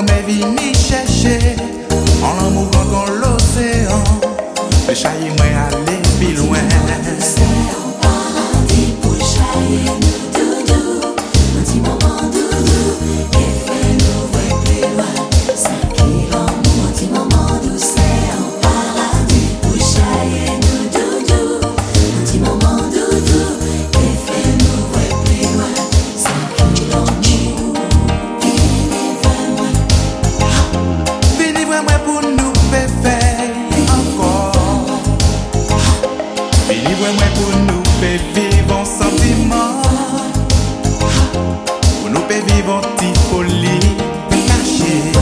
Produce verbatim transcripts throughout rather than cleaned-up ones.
Moi me vini chercher en l'amour dans l'océan. Le chahi moi aller plus loin. C'est un paradis pour chahi nous doudou. Un petit moment doudou et fait nous voir plus loin. cinq kilomètres, un petit moment doux. C'est un paradis pour chahi nous doudou. Un petit moment doudou et fait nous voir plus loin. cinq kilomètres, venez voir moi. Venez voir moi pour nous faire encore. Venez voir moi pour nous faire vivre en sentiment. Pour nous faire vivre en petite folie cachée.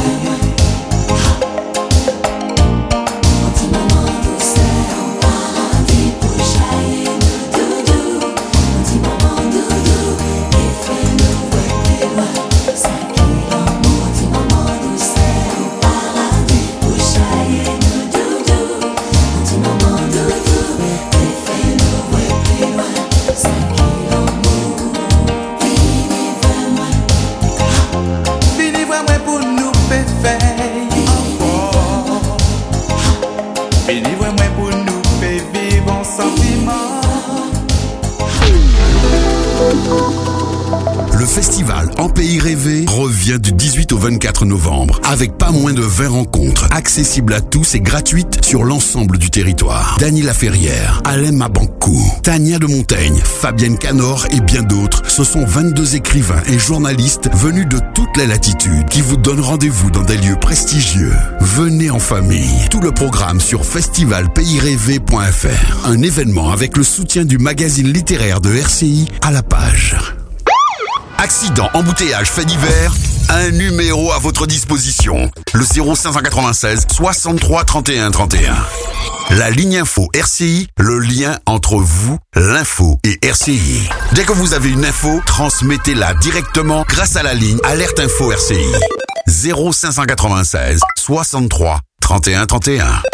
Un petit moment doux, c'est un paradis pour chahi nous doudou. Un petit moment doudou et fait nous voir plus loin. cinq kilomètres, un petit moment doux, c'est un paradis pour chahi nous doudou. Un petit moment doudou et fait nous voir plus loin. cinq kilomètres, venez voir moi. Venez voir moi pour nous faire encore. Venez voir moi pour nous faire vivre en sentiment. Le festival En Pays Rêvé revient du dix-huit au vingt-quatre novembre avec pas moins de vingt rencontres accessibles à tous et gratuites sur l'ensemble du territoire. Dany Laferrière, Alain Mabankou, Tania de Montaigne, Fabienne Canor et bien d'autres. Ce sont vingt-deux écrivains et journalistes venus de toutes les latitudes qui vous donnent rendez-vous dans des lieux prestigieux. Venez en famille. Tout le programme sur festival pays rêvé point f r. Un événement avec le soutien du magazine littéraire de R C I à la page. Accident, embouteillage, fait divers, un numéro à votre disposition. Le zéro cinq cent quatre-vingt-seize soixante-trois trente et un trente et un. La ligne info R C I, le lien entre vous, l'info et R C I. Dès que vous avez une info, transmettez-la directement grâce à la ligne Alerte Info R C I. zéro cinq cent quatre-vingt-seize soixante-trois trente et un trente et un.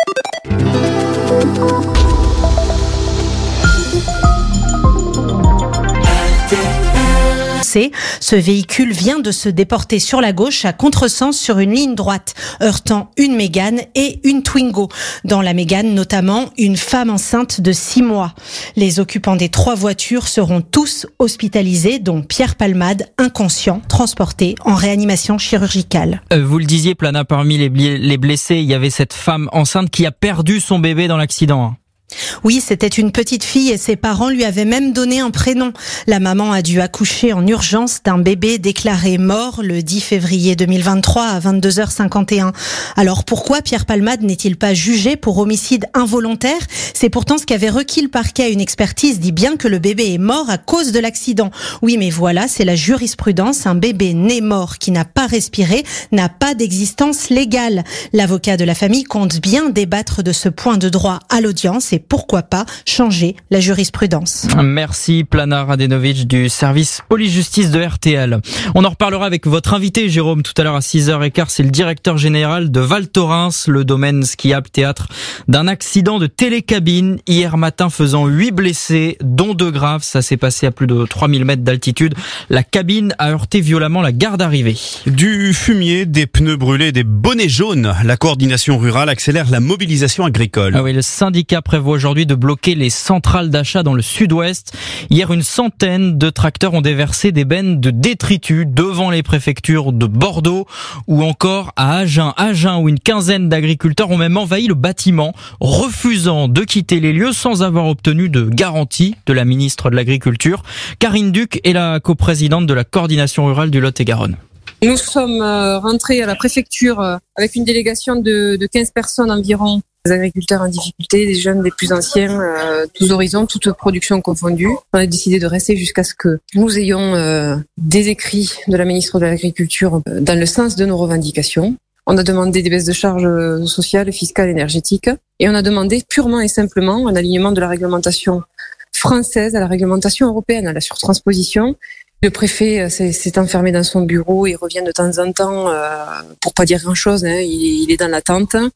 Ce véhicule vient de se déporter sur la gauche à contresens sur une ligne droite, heurtant une Mégane et une Twingo. Dans la Mégane, notamment, une femme enceinte de six mois. Les occupants des trois voitures seront tous hospitalisés, dont Pierre Palmade, inconscient, transporté en réanimation chirurgicale. Euh, vous le disiez, Plana, parmi les, les blessés, il y avait cette femme enceinte qui a perdu son bébé dans l'accident. Oui, c'était une petite fille et ses parents lui avaient même donné un prénom. La maman a dû accoucher en urgence d'un bébé déclaré mort le dix février deux mille vingt-trois à vingt-deux heures cinquante et un. Alors pourquoi Pierre Palmade n'est-il pas jugé pour homicide involontaire ? C'est pourtant ce qu'avait requis le parquet. Une expertise dit bien que le bébé est mort à cause de l'accident. Oui, mais voilà, c'est la jurisprudence. Un bébé né mort qui n'a pas respiré n'a pas d'existence légale. L'avocat de la famille compte bien débattre de ce point de droit à l'audience et pourquoi pas changer la jurisprudence. Merci Plana Radenovic du service police-justice de R T L. On en reparlera avec votre invité Jérôme tout à l'heure à six heures quinze. C'est le directeur général de Val Thorens, le domaine skiable théâtre d'un accident de télécabine hier matin faisant huit blessés, dont deux graves. Ça s'est passé à plus de trois mille mètres d'altitude. La cabine a heurté violemment la gare d'arrivée. Du fumier, des pneus brûlés, des bonnets jaunes. La coordination rurale accélère la mobilisation agricole. Ah oui, le syndicat prévoit aujourd'hui de bloquer les centrales d'achat dans le sud-ouest. Hier, une centaine de tracteurs ont déversé des bennes de détritus devant les préfectures de Bordeaux ou encore à Agen. Agen, où une quinzaine d'agriculteurs ont même envahi le bâtiment, refusant de quitter les lieux sans avoir obtenu de garantie de la ministre de l'Agriculture. Karine Duc est la coprésidente de la coordination rurale du Lot-et-Garonne. Nous sommes rentrés à la préfecture avec une délégation de, de quinze personnes environ, des agriculteurs en difficulté, des jeunes, des plus anciens, euh, tous horizons, toutes productions confondues. On a décidé de rester jusqu'à ce que nous ayons euh, des écrits de la ministre de l'Agriculture euh, dans le sens de nos revendications. On a demandé des baisses de charges sociales, fiscales, énergétiques, et on a demandé purement et simplement un alignement de la réglementation française à la réglementation européenne, à la surtransposition. Le préfet s'est, s'est enfermé dans son bureau, il revient de temps en temps euh, pour pas dire grand-chose, hein, il, il est dans l'attente.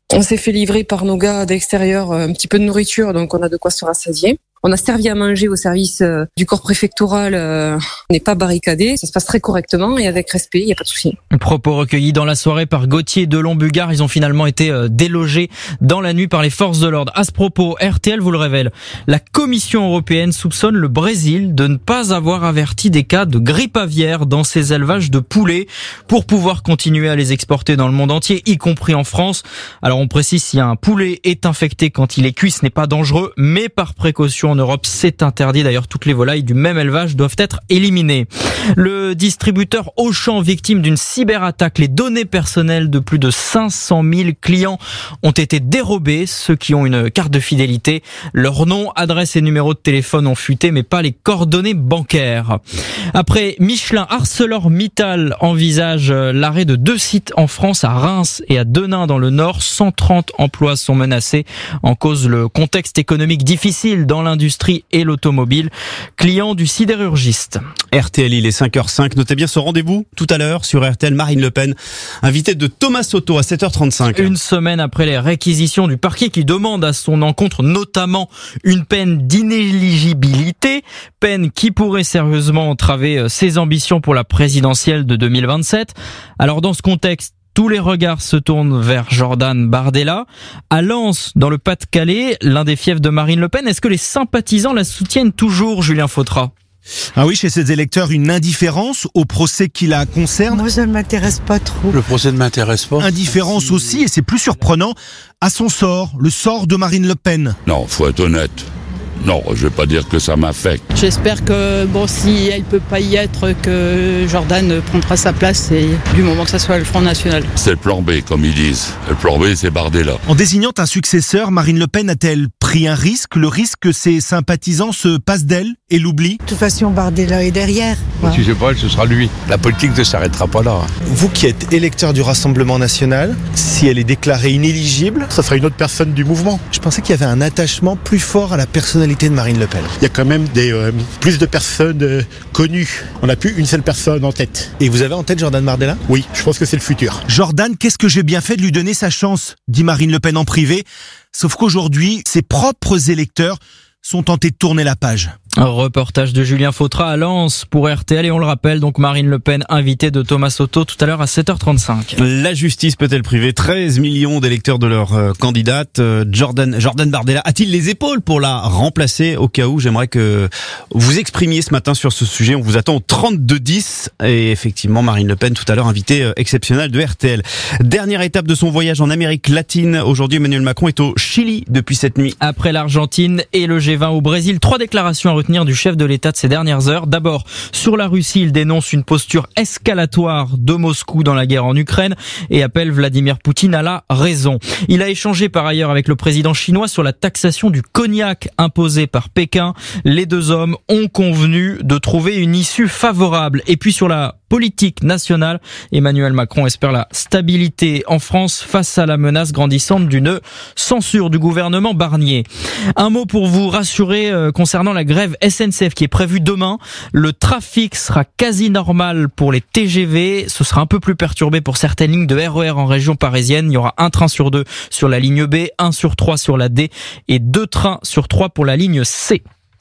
On s'est fait livrer par nos gars d'extérieur un petit peu de nourriture, donc on a de quoi se rassasier. On a servi à manger au service euh, du corps préfectoral. Euh, on n'est pas barricadé, ça se passe très correctement et avec respect, il n'y a pas de souci. Propos recueillis dans la soirée par Gauthier Delon-Bugard. Ils ont finalement été euh, délogés dans la nuit par les forces de l'ordre. À ce propos, R T L vous le révèle, la Commission européenne soupçonne le Brésil de ne pas avoir averti des cas de grippe aviaire dans ses élevages de poulets pour pouvoir continuer à les exporter dans le monde entier, y compris en France. Alors on précise, si un poulet est infecté quand il est cuit, ce n'est pas dangereux, mais par précaution en Europe, c'est interdit. D'ailleurs, toutes les volailles du même élevage doivent être éliminées. Le distributeur Auchan, victime d'une cyberattaque, les données personnelles de plus de cinq cent mille clients ont été dérobées. Ceux qui ont une carte de fidélité, leur nom, adresse et numéro de téléphone ont fuité, mais pas les coordonnées bancaires. Après Michelin, ArcelorMittal envisage l'arrêt de deux sites en France, à Reims et à Denain dans le Nord. cent trente emplois sont menacés, en cause le contexte économique difficile dans l'industrie et l'automobile. Client du sidérurgiste. R T L, il est cinq heures cinq. Notez bien ce rendez-vous tout à l'heure sur R T L. Marine Le Pen, invitée de Thomas Soto à sept heures trente-cinq. Une semaine après les réquisitions du parquet qui demande à son encontre notamment une peine d'inéligibilité, peine qui pourrait sérieusement entraver ses ambitions pour la présidentielle de deux mille vingt-sept. Alors dans ce contexte, tous les regards se tournent vers Jordan Bardella. À Lens, dans le Pas-de-Calais, l'un des fiefs de Marine Le Pen, est-ce que les sympathisants la soutiennent toujours, Julien Fautra ? Ah oui, chez ses électeurs, une indifférence au procès qui la concerne. Moi, ça ne m'intéresse pas trop. Le procès ne m'intéresse pas. Indifférence aussi, et c'est plus surprenant, à son sort, le sort de Marine Le Pen. Non, faut être honnête. Non, je vais pas dire que ça m'affecte. J'espère que, bon, si elle peut pas y être, que Jordan prendra sa place, et du moment que ça soit le Front National. C'est le plan B, comme ils disent. Le plan B, c'est Bardella. En désignant un successeur, Marine Le Pen a-t-elle pris un risque, le risque que ses sympathisants se passent d'elle et l'oublient ? De toute façon, Bardella est derrière. Ouais. Si c'est pas elle, ce sera lui. La politique ne s'arrêtera pas là. Vous qui êtes électeur du Rassemblement National, si elle est déclarée inéligible, ça sera une autre personne du mouvement. Je pensais qu'il y avait un attachement plus fort à la personnalité de Marine Le Pen. Il y a quand même des, euh, plus de personnes euh, connues. On n'a plus une seule personne en tête. Et vous avez en tête Jordan Bardella ? Oui, je pense que c'est le futur. Jordan, qu'est-ce que j'ai bien fait de lui donner sa chance ? Dit Marine Le Pen en privé. Sauf qu'aujourd'hui, ses propres électeurs sont tentés de tourner la page. Un reportage de Julien Fautra à Lens pour R T L, et on le rappelle, donc Marine Le Pen invitée de Thomas Soto tout à l'heure à sept heures trente-cinq. La justice peut-elle priver treize millions d'électeurs de leur euh, candidate euh, Jordan, Jordan Bardella a-t-il les épaules pour la remplacer? Au cas où, j'aimerais que vous exprimiez ce matin sur ce sujet. On vous attend au trente-deux dix, et effectivement Marine Le Pen tout à l'heure invitée euh, exceptionnelle de R T L. Dernière étape de son voyage en Amérique latine. Aujourd'hui, Emmanuel Macron est au Chili depuis cette nuit. Après l'Argentine et le G vingt au Brésil, trois déclarations à retenir du chef de l'État de ces dernières heures. D'abord, sur la Russie, il dénonce une posture escalatoire de Moscou dans la guerre en Ukraine et appelle Vladimir Poutine à la raison. Il a échangé par ailleurs avec le président chinois sur la taxation du cognac imposée par Pékin. Les deux hommes ont convenu de trouver une issue favorable. Et puis sur la politique nationale, Emmanuel Macron espère la stabilité en France face à la menace grandissante d'une censure du gouvernement Barnier. Un mot pour vous rassurer euh, concernant la grève S N C F qui est prévue demain. Le trafic sera quasi normal pour les T G V. Ce sera un peu plus perturbé pour certaines lignes de R E R en région parisienne. Il y aura un train sur deux sur la ligne B, un sur trois sur la D et deux trains sur trois pour la ligne C.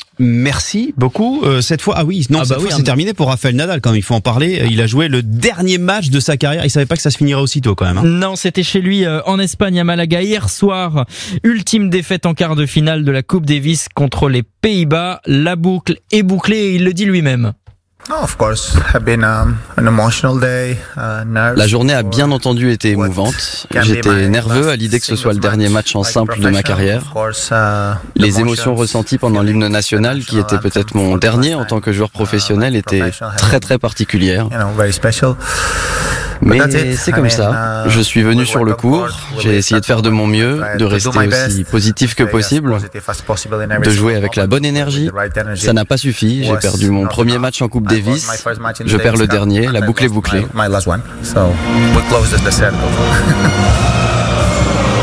Merci beaucoup. Euh, cette fois, ah oui, non, ah bah cette oui, fois, c'est un... terminé pour Rafael Nadal. Quand même, il faut en parler. Il a joué le dernier match de sa carrière. Il savait pas que ça se finirait aussitôt, quand même. Hein. Non, c'était chez lui euh, en Espagne, à Malaga, hier soir. Ultime défaite en quart de finale de la Coupe Davis contre les Pays-Bas. La boucle est bouclée et il le dit lui-même. La journée a bien entendu été émouvante. J'étais nerveux à l'idée que ce soit le dernier match en simple de ma carrière. Les émotions ressenties pendant l'hymne national, qui était peut-être mon dernier en tant que joueur professionnel, étaient très très particulières. Mais c'est comme ça. Je suis venu sur le court, j'ai essayé de faire de mon mieux, de rester aussi positif que possible, de jouer avec la bonne énergie. Ça n'a pas suffi, j'ai perdu mon premier match en Coupe Davis, je perds le dernier, la boucle est bouclée.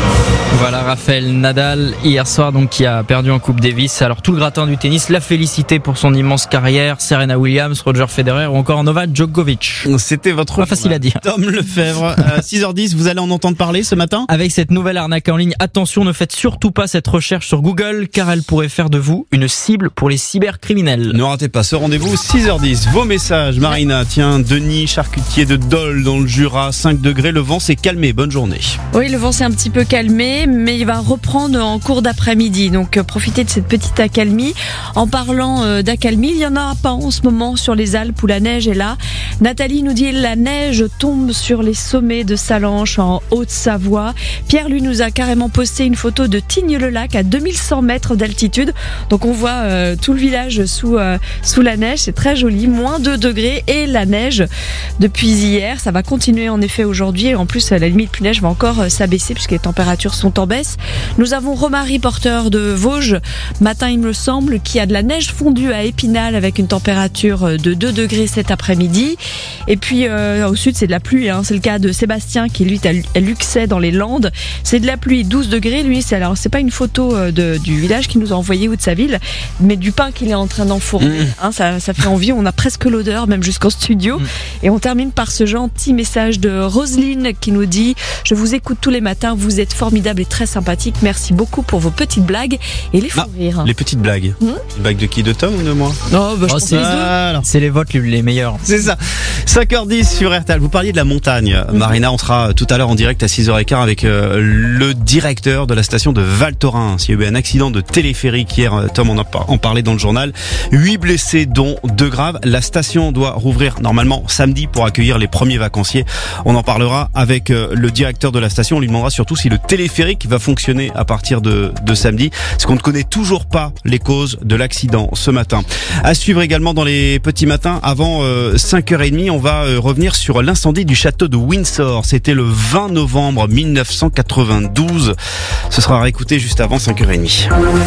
Voilà, Rafael Nadal, hier soir, donc, qui a perdu en Coupe Davis. Alors, tout le gratin du tennis l'a félicité pour son immense carrière. Serena Williams, Roger Federer ou encore Novak Djokovic. C'était votre... Pas facile à dire. Tom Lefebvre, à six heures dix, vous allez en entendre parler ce matin? Avec cette nouvelle arnaque en ligne, attention, ne faites surtout pas cette recherche sur Google, car elle pourrait faire de vous une cible pour les cybercriminels. Ne ratez pas ce rendez-vous, six heures dix. Vos messages, Marina. Tiens, Denis, charcutier de Dole dans le Jura, cinq degrés, le vent s'est calmé. Bonne journée. Oui, le vent s'est un petit peu calmé, mais il va reprendre en cours d'après-midi. Donc, euh, profitez de cette petite accalmie. En parlant euh, d'accalmie, il n'y en a pas en ce moment sur les Alpes où la neige est là. Nathalie nous dit la neige tombe sur les sommets de Salanches en Haute-Savoie. Pierre, lui, nous a carrément posté une photo de Tignes-le-Lac à deux mille cent mètres d'altitude. Donc, on voit euh, tout le village sous, euh, sous la neige. C'est très joli. Moins deux degrés et la neige depuis hier. Ça va continuer en effet aujourd'hui. Et en plus, la limite plus neige va encore euh, s'abaisser puisque les températures sont en baisse. Nous avons Romary, porteur de Vosges, matin il me semble, qui a de la neige fondue à Épinal avec une température de deux degrés cet après-midi. Et puis euh, au sud c'est de la pluie, hein. C'est le cas de Sébastien qui lui est à Luxay dans les Landes. C'est de la pluie, douze degrés. Lui, c'est alors c'est pas une photo de, du village qu'il nous a envoyé ou de sa ville, mais du pain qu'il est en train d'enfourner. Mmh. Hein, ça, ça fait envie. On a presque l'odeur, même jusqu'en studio. Mmh. Et on termine par ce gentil message de Roselyne qui nous dit: je vous écoute tous les matins, vous êtes formidable et très sympathique. Merci beaucoup pour vos petites blagues et les fous ah, rires. Les petites blagues. Mmh. Les blagues de qui? De Tom ou de moi? Non, bah, je oh, pense c'est les deux. C'est les votes les meilleurs. C'est ça. cinq heures dix sur R T L. Vous parliez de la montagne. Mmh. Marina, on sera tout à l'heure en direct à six heures quinze avec euh, le directeur de la station de Val Thorens. Il y a eu un accident de téléphérique hier. Tom en, a, en parlait dans le journal. Huit blessés, dont deux graves. La station doit rouvrir normalement samedi pour accueillir les premiers vacanciers. On en parlera avec euh, le directeur de la station. On lui demandera surtout si le téléphérique va fonctionner à partir de, de samedi. Parce qu'on ne connaît toujours pas les causes de l'accident ce matin. À suivre également dans les petits matins. Avant euh, cinq heures trente, on va euh, revenir sur l'incendie du château de Windsor. C'était le vingt novembre mille neuf cent quatre-vingt-douze. Ce sera réécouté juste avant cinq heures trente.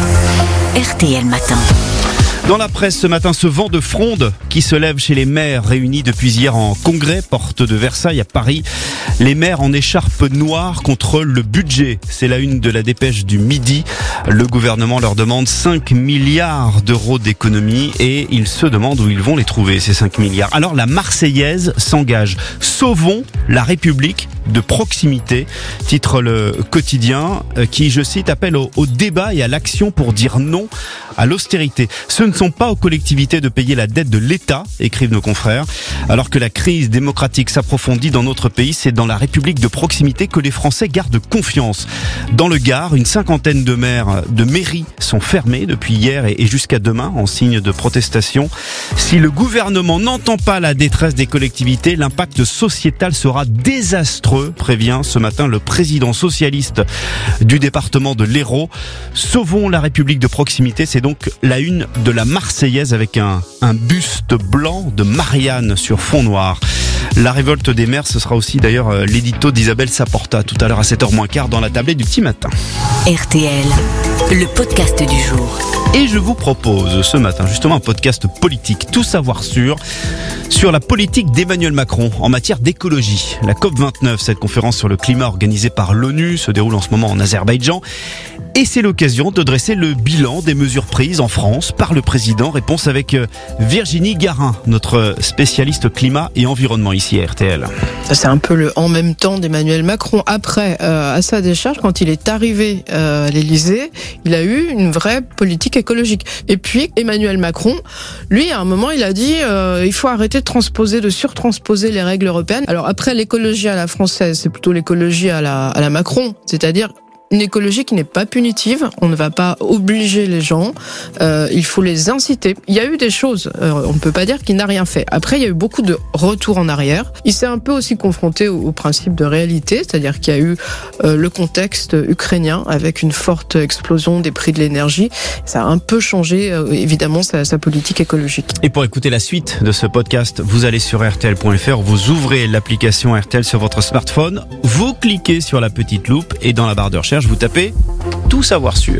R T L Matin. Dans la presse ce matin, ce vent de fronde qui se lève chez les maires réunis depuis hier en congrès, porte de Versailles à Paris. Les maires en écharpe noire contre le budget. C'est la une de la dépêche du Midi. Le gouvernement leur demande cinq milliards d'euros d'économies et ils se demandent où ils vont les trouver, ces cinq milliards. Alors la Marseillaise s'engage. Sauvons la République de proximité, titre le quotidien qui, je cite, appelle au, au débat et à l'action pour dire non à l'austérité. Ce ne sont pas aux collectivités de payer la dette de l'État, écrivent nos confrères. Alors que la crise démocratique s'approfondit dans notre pays, c'est dans la République de proximité que les Français gardent confiance. Dans le Gard, une cinquantaine de maires de mairies sont fermées depuis hier et jusqu'à demain en signe de protestation. Si le gouvernement n'entend pas la détresse des collectivités, l'impact sociétal sera désastreux, prévient ce matin le président socialiste du département de l'Hérault. Sauvons la République de proximité, c'est donc la une de la Marseillaise avec un, un buste blanc de Marianne sur fond noir. La révolte des maires, ce sera aussi d'ailleurs l'édito d'Isabelle Saporta tout à l'heure à sept heures moins quart dans la tablette du petit matin. R T L, le podcast du jour. Et je vous propose ce matin justement un podcast politique, tout savoir sur, sur la politique d'Emmanuel Macron en matière d'écologie. La COP vingt-neuf, cette conférence sur le climat organisée par l'ONU, se déroule en ce moment en Azerbaïdjan. Et c'est l'occasion de dresser le bilan des mesures prises en France par le président. Réponse avec Virginie Garin, notre spécialiste climat et environnement ici à R T L. C'est un peu le en même temps d'Emmanuel Macron. Après, euh, à sa décharge, quand il est arrivé euh, à l'Élysée, il a eu une vraie politique écologique. Et puis, Emmanuel Macron, lui, à un moment, il a dit euh, il faut arrêter de transposer, de surtransposer les règles européennes. Alors après, l'écologie à la française, c'est plutôt l'écologie à la, à la Macron, c'est-à-dire une écologie qui n'est pas punitive, on ne va pas obliger les gens, euh, il faut les inciter. Il y a eu des choses, euh, on ne peut pas dire qu'il n'a rien fait. Après, il y a eu beaucoup de retours en arrière. Il s'est un peu aussi confronté au, au principe de réalité, c'est-à-dire qu'il y a eu euh, le contexte ukrainien avec une forte explosion des prix de l'énergie. Ça a un peu changé, euh, évidemment, sa, sa politique écologique. Et pour écouter la suite de ce podcast, vous allez sur R T L point F R, vous ouvrez l'application R T L sur votre smartphone, vous cliquez sur la petite loupe et dans la barre de recherche, vous tapez tout savoir sur.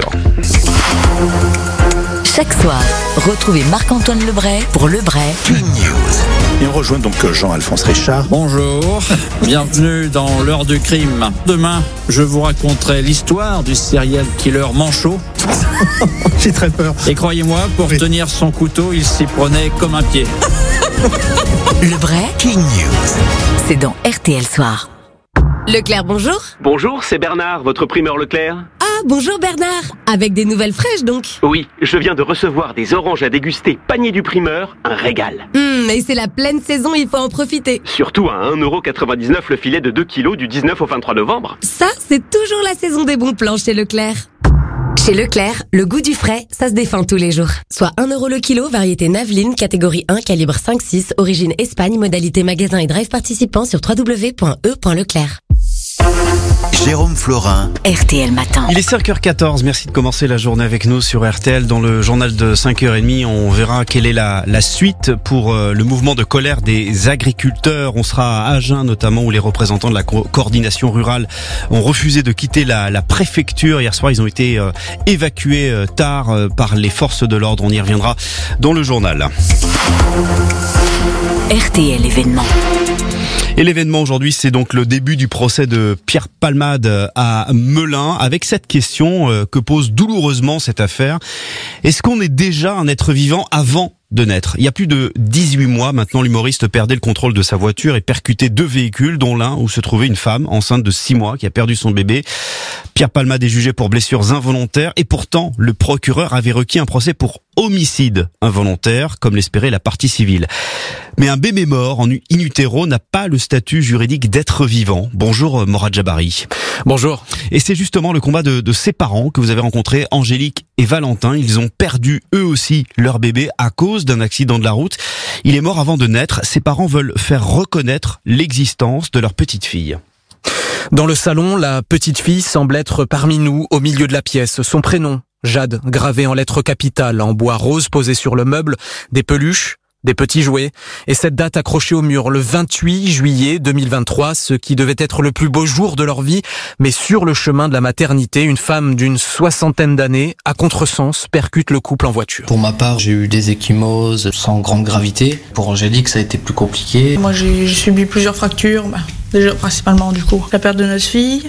Chaque soir, retrouvez Marc-Antoine Lebray pour Lebray News. Et on rejoint donc Jean-Alphonse Richard. Bonjour, bienvenue dans l'heure du crime. Demain, je vous raconterai l'histoire du serial killer manchot. J'ai très peur. Et croyez-moi, pour oui. tenir son couteau, il s'y prenait comme un pied. Le Breaking News, c'est dans R T L Soir. Leclerc, bonjour. Bonjour, c'est Bernard, votre primeur Leclerc. Ah, bonjour Bernard. Avec des nouvelles fraîches donc. Oui, je viens de recevoir des oranges à déguster, panier du primeur, un régal. Hum, et c'est la pleine saison, il faut en profiter. Surtout à un euro quatre-vingt-dix-neuf le filet de deux kilos du dix-neuf au vingt-trois novembre. Ça, c'est toujours la saison des bons plans chez Leclerc. Chez Leclerc, le goût du frais, ça se défend tous les jours. Soit un euro le kilo, variété Naveline, catégorie un, calibre cinq six, origine Espagne, modalité magasin et drive participant sur w w w point e point leclerc. Jérôme Florin, R T L Matin. Il est cinq heures quatorze, merci de commencer la journée avec nous sur R T L. Dans le journal de cinq heures trente, on verra quelle est la, la suite pour euh, le mouvement de colère des agriculteurs. On sera à Agen notamment, où les représentants de la co- coordination rurale ont refusé de quitter la, la préfecture. Hier soir, ils ont été euh, évacués euh, tard euh, par les forces de l'ordre. On y reviendra dans le journal. R T L événement. Et l'événement aujourd'hui, c'est donc le début du procès de Pierre Palmade à Melun, avec cette question que pose douloureusement cette affaire. Est-ce qu'on est déjà un être vivant avant de naître? Il y a plus de dix-huit mois, maintenant, l'humoriste perdait le contrôle de sa voiture et percutait deux véhicules, dont l'un où se trouvait une femme enceinte de six mois qui a perdu son bébé. Pierre Palmade est jugé pour blessures involontaires et pourtant, le procureur avait requis un procès pour homicide involontaire, comme l'espérait la partie civile. Mais un bébé mort en in utero n'a pas le statut juridique d'être vivant. Bonjour Morad Jabari. Bonjour. Et c'est justement le combat de, de ses parents que vous avez rencontrés, Angélique et Valentin. Ils ont perdu eux aussi leur bébé à cause d'un accident de la route. Il est mort avant de naître. Ses parents veulent faire reconnaître l'existence de leur petite fille. Dans le salon, la petite fille semble être parmi nous, au milieu de la pièce. Son prénom, Jade, gravé en lettres capitales, en bois rose posé sur le meuble, des peluches, des petits jouets, et cette date accrochée au mur, le vingt-huit juillet deux mille vingt-trois, ce qui devait être le plus beau jour de leur vie, mais sur le chemin de la maternité, une femme d'une soixantaine d'années, à contresens, percute le couple en voiture. Pour ma part, j'ai eu des ecchymoses sans grande gravité. Pour Angélique, ça a été plus compliqué. Moi, j'ai subi plusieurs fractures, bah, déjà principalement du coup la perte de notre fille.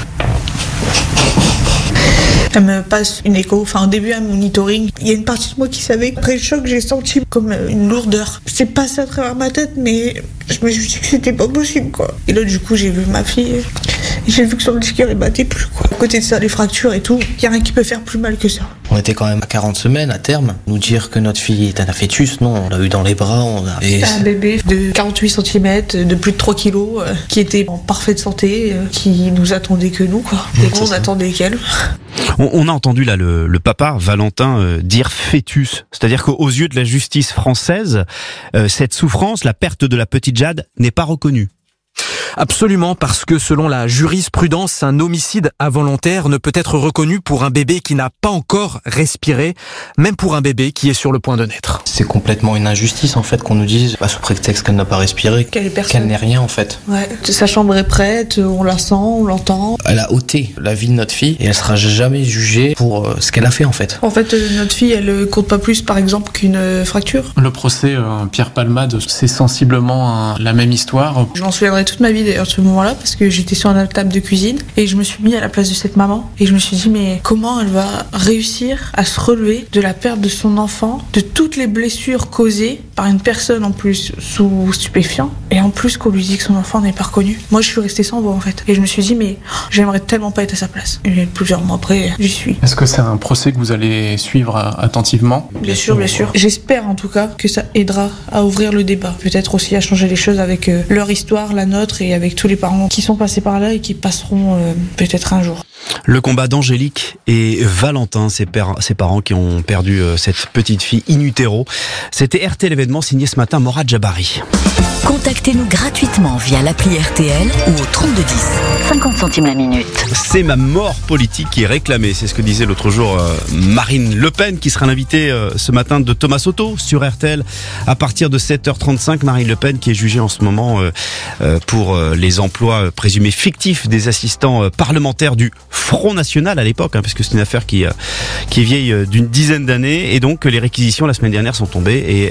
Elle me passe une écho, enfin au début un monitoring. Il y a une partie de moi qui savait. Après le choc, j'ai senti comme une lourdeur. C'est passé à travers ma tête, mais je me suis dit que c'était pas possible, quoi. Et là, du coup, j'ai vu ma fille. Et j'ai vu que son petit cœur, il battait plus, quoi. À côté de ça, les fractures et tout, il y a rien qui peut faire plus mal que ça. On était quand même à quarante semaines à terme. Nous dire que notre fille est un fœtus, non, on l'a eu dans les bras. On a... Et... un bébé de quarante-huit centimètres, de plus de trois kilos, euh, qui était en parfaite santé, euh, qui nous attendait que nous, quoi. Et nous, on attendait qu'elle. On, on a entendu là le, le papa, Valentin, euh, dire fœtus. C'est-à-dire qu'aux yeux de la justice française, euh, cette souffrance, la perte de la petite Jade, n'est pas reconnue. Absolument, parce que selon la jurisprudence, un homicide involontaire ne peut être reconnu pour un bébé qui n'a pas encore respiré, même pour un bébé qui est sur le point de naître. C'est complètement une injustice en fait qu'on nous dise, bah, sous prétexte qu'elle n'a pas respiré, qu'elle est personne. Qu'elle n'est rien en fait. Ouais, sa chambre est prête, on la sent, on l'entend. Elle a ôté la vie de notre fille et elle sera jamais jugée pour euh, ce qu'elle a fait en fait. En fait, euh, notre fille, elle compte pas plus par exemple qu'une euh, fracture. Le procès euh, Pierre Palmade, c'est sensiblement euh, la même histoire. Je m'en souviendrai toute ma vie d'ailleurs de ce moment-là parce que j'étais sur la table de cuisine et je me suis mis à la place de cette maman et je me suis dit mais comment elle va réussir à se relever de la perte de son enfant, de toutes les blessures causées par une personne en plus sous stupéfiant et en plus qu'on lui dit que son enfant n'est pas reconnu. Moi je suis restée sans voix en fait et je me suis dit mais j'aimerais tellement pas être à sa place. Et plusieurs mois après j'y suis. Est-ce que c'est un procès que vous allez suivre attentivement? Bien sûr, bien sûr. J'espère en tout cas que ça aidera à ouvrir le débat, peut-être aussi à changer les choses avec euh, leur histoire, la nôtre et avec tous les parents qui sont passés par là et qui passeront euh, peut-être un jour. Le combat d'Angélique et Valentin, ses, pères, ses parents qui ont perdu euh, cette petite fille in utero. C'était R T L événement signé ce matin Morad Jabari. Contactez-nous gratuitement via l'appli R T L ou au trente-deux dix, cinquante centimes la minute. C'est ma mort politique qui est réclamée, c'est ce que disait l'autre jour euh, Marine Le Pen, qui sera l'invitée euh, ce matin de Thomas Soto sur R T L à partir de sept heures trente-cinq. Marine Le Pen qui est jugée en ce moment euh, euh, pour euh, les emplois présumés fictifs des assistants euh, parlementaires du Front National à l'époque, hein, parce que c'est une affaire qui, euh, qui est vieille euh, d'une dizaine d'années, et donc les réquisitions la semaine dernière sont tombées et elle est menacée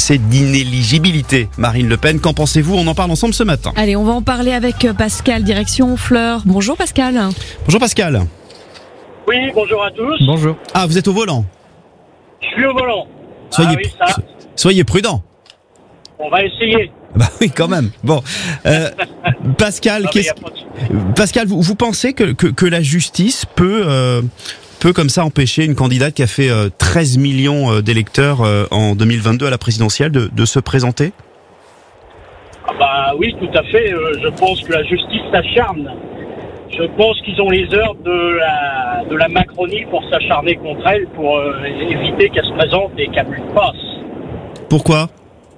menacée d'inéligibilité. Marine Le Pen, qu'en pensez-vous? On en parle ensemble ce matin. Allez, on va en parler avec Pascal, direction Fleurs. Bonjour Pascal. Bonjour Pascal. Oui, bonjour à tous. Bonjour. Ah, vous êtes au volant? Je suis au volant. Soyez, ah oui, ça. soyez prudent. On va essayer. Bah oui, quand même. Bon, euh, Pascal, non, qu'est-ce... Pascal, vous, vous pensez que, que, que la justice peut, euh, peut comme ça empêcher une candidate qui a fait euh, treize millions d'électeurs euh, en deux mille vingt-deux à la présidentielle de, de se présenter? Ah bah oui, tout à fait. Euh, je pense que la justice s'acharne. Je pense qu'ils ont les heures de la, de la Macronie pour s'acharner contre elle, pour euh, éviter qu'elle se présente et qu'elle lui passe. Pourquoi?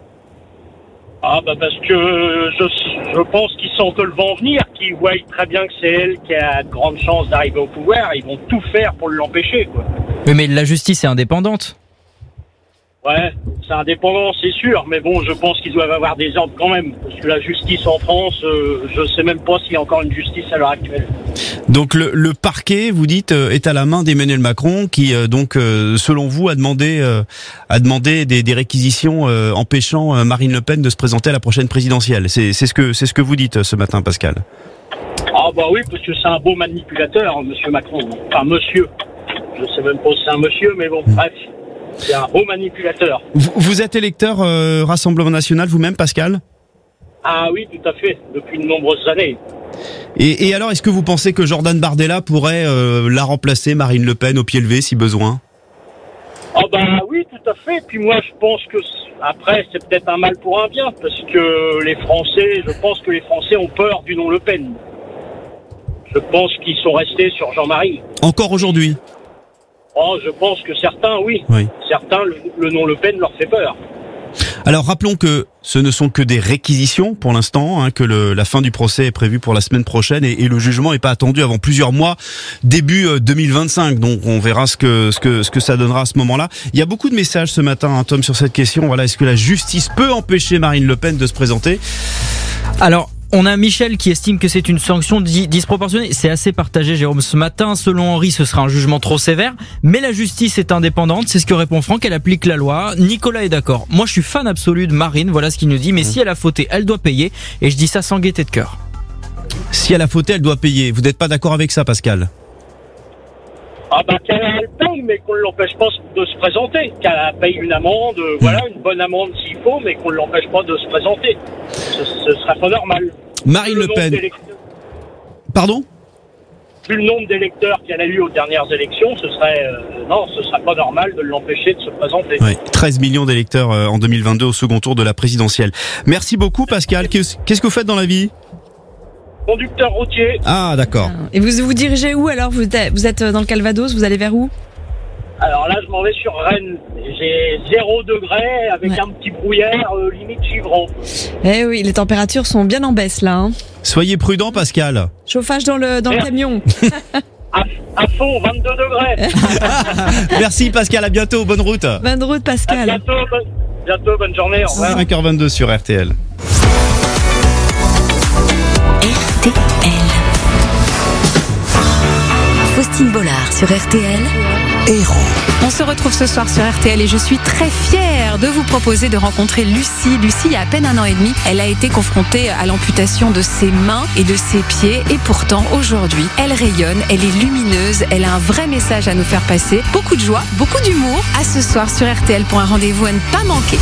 Ah bah parce que je, je pense qu'ils sentent le vent venir, qu'ils voient très bien que c'est elle qui a de grandes chances d'arriver au pouvoir. Ils vont tout faire pour l'empêcher, quoi. Mais, mais la justice est indépendante. Ouais, c'est indépendant, c'est sûr, mais bon, je pense qu'ils doivent avoir des ordres quand même, parce que la justice en France, euh, je sais même pas s'il y a encore une justice à l'heure actuelle. Donc le, le parquet, vous dites, euh, est à la main d'Emmanuel Macron, qui euh, donc, euh, selon vous, a demandé, euh, a demandé des, des réquisitions euh, empêchant euh, Marine Le Pen de se présenter à la prochaine présidentielle. C'est, c'est ce que, c'est ce que vous dites ce matin, Pascal. Ah bah oui, parce que c'est un beau manipulateur, Monsieur Macron. Enfin, Monsieur. Je sais même pas si c'est un monsieur, mais bon, bref. C'est un beau manipulateur. Vous, vous êtes électeur euh, Rassemblement National vous-même, Pascal? Ah oui, tout à fait, depuis de nombreuses années. Et, et alors, est-ce que vous pensez que Jordan Bardella pourrait euh, la remplacer, Marine Le Pen, au pied levé, si besoin? Ah bah oui, tout à fait. Puis moi, je pense que après, c'est peut-être un mal pour un bien, parce que les Français, je pense que les Français ont peur du nom Le Pen. Je pense qu'ils sont restés sur Jean-Marie. Encore aujourd'hui? Oh, je pense que certains, oui. oui. Certains, le, le nom Le Pen leur fait peur. Alors rappelons que ce ne sont que des réquisitions pour l'instant, hein, que le, la fin du procès est prévue pour la semaine prochaine et, et le jugement n'est pas attendu avant plusieurs mois, début euh, deux mille vingt-cinq. Donc on verra ce que ce que ce que ça donnera à ce moment-là. Il y a beaucoup de messages ce matin, hein, Tom, sur cette question. Voilà, est-ce que la justice peut empêcher Marine Le Pen de se présenter? Alors. On a Michel qui estime que c'est une sanction di- disproportionnée. C'est assez partagé, Jérôme, ce matin. Selon Henri, ce sera un jugement trop sévère. Mais la justice est indépendante. C'est ce que répond Franck. Elle applique la loi. Nicolas est d'accord. Moi, je suis fan absolu de Marine. Voilà ce qu'il nous dit. Mais si elle a fauté, elle doit payer. Et je dis ça sans gaieté de cœur. Si elle a fauté, elle doit payer. Vous n'êtes pas d'accord avec ça, Pascal? Ah bah qu'elle paye, mais qu'on ne l'empêche pas de se présenter. Qu'elle paye une amende, euh, voilà, une bonne amende s'il faut, mais qu'on ne l'empêche pas de se présenter. Ce, ce serait pas normal. Marine Le, le Pen. Pardon? Vu le nombre d'électeurs qu'elle a eu aux dernières élections, ce serait euh, non, ce serait pas normal de l'empêcher de se présenter. Ouais, treize millions d'électeurs euh, en deux mille vingt-deux au second tour de la présidentielle. Merci beaucoup, Pascal. Qu'est-ce que vous faites dans la vie? Conducteur routier. Ah, d'accord. Et vous vous dirigez où alors? Vous êtes, vous êtes dans le Calvados, vous allez vers où? Alors là, je m'en vais sur Rennes. J'ai zéro degré avec ouais. un petit brouillard, euh, limite givrant. Eh oui, les températures sont bien en baisse là. Hein. Soyez prudent, Pascal. Chauffage dans le, dans le camion. à, à fond, vingt-deux degrés. Merci Pascal, à bientôt, bonne route. Bonne route Pascal. À bientôt, bonne, bientôt, bonne journée. Au revoir. cinq heures vingt-deux sur R T L. R T L. Faustine Bollard sur R T L. Héros. On se retrouve ce soir sur R T L et je suis très fière de vous proposer de rencontrer Lucie. Lucie, il y a à peine un an et demi, elle a été confrontée à l'amputation de ses mains et de ses pieds. Et pourtant, aujourd'hui, elle rayonne, elle est lumineuse, elle a un vrai message à nous faire passer. Beaucoup de joie, beaucoup d'humour. À ce soir sur R T L pour un rendez-vous à ne pas manquer.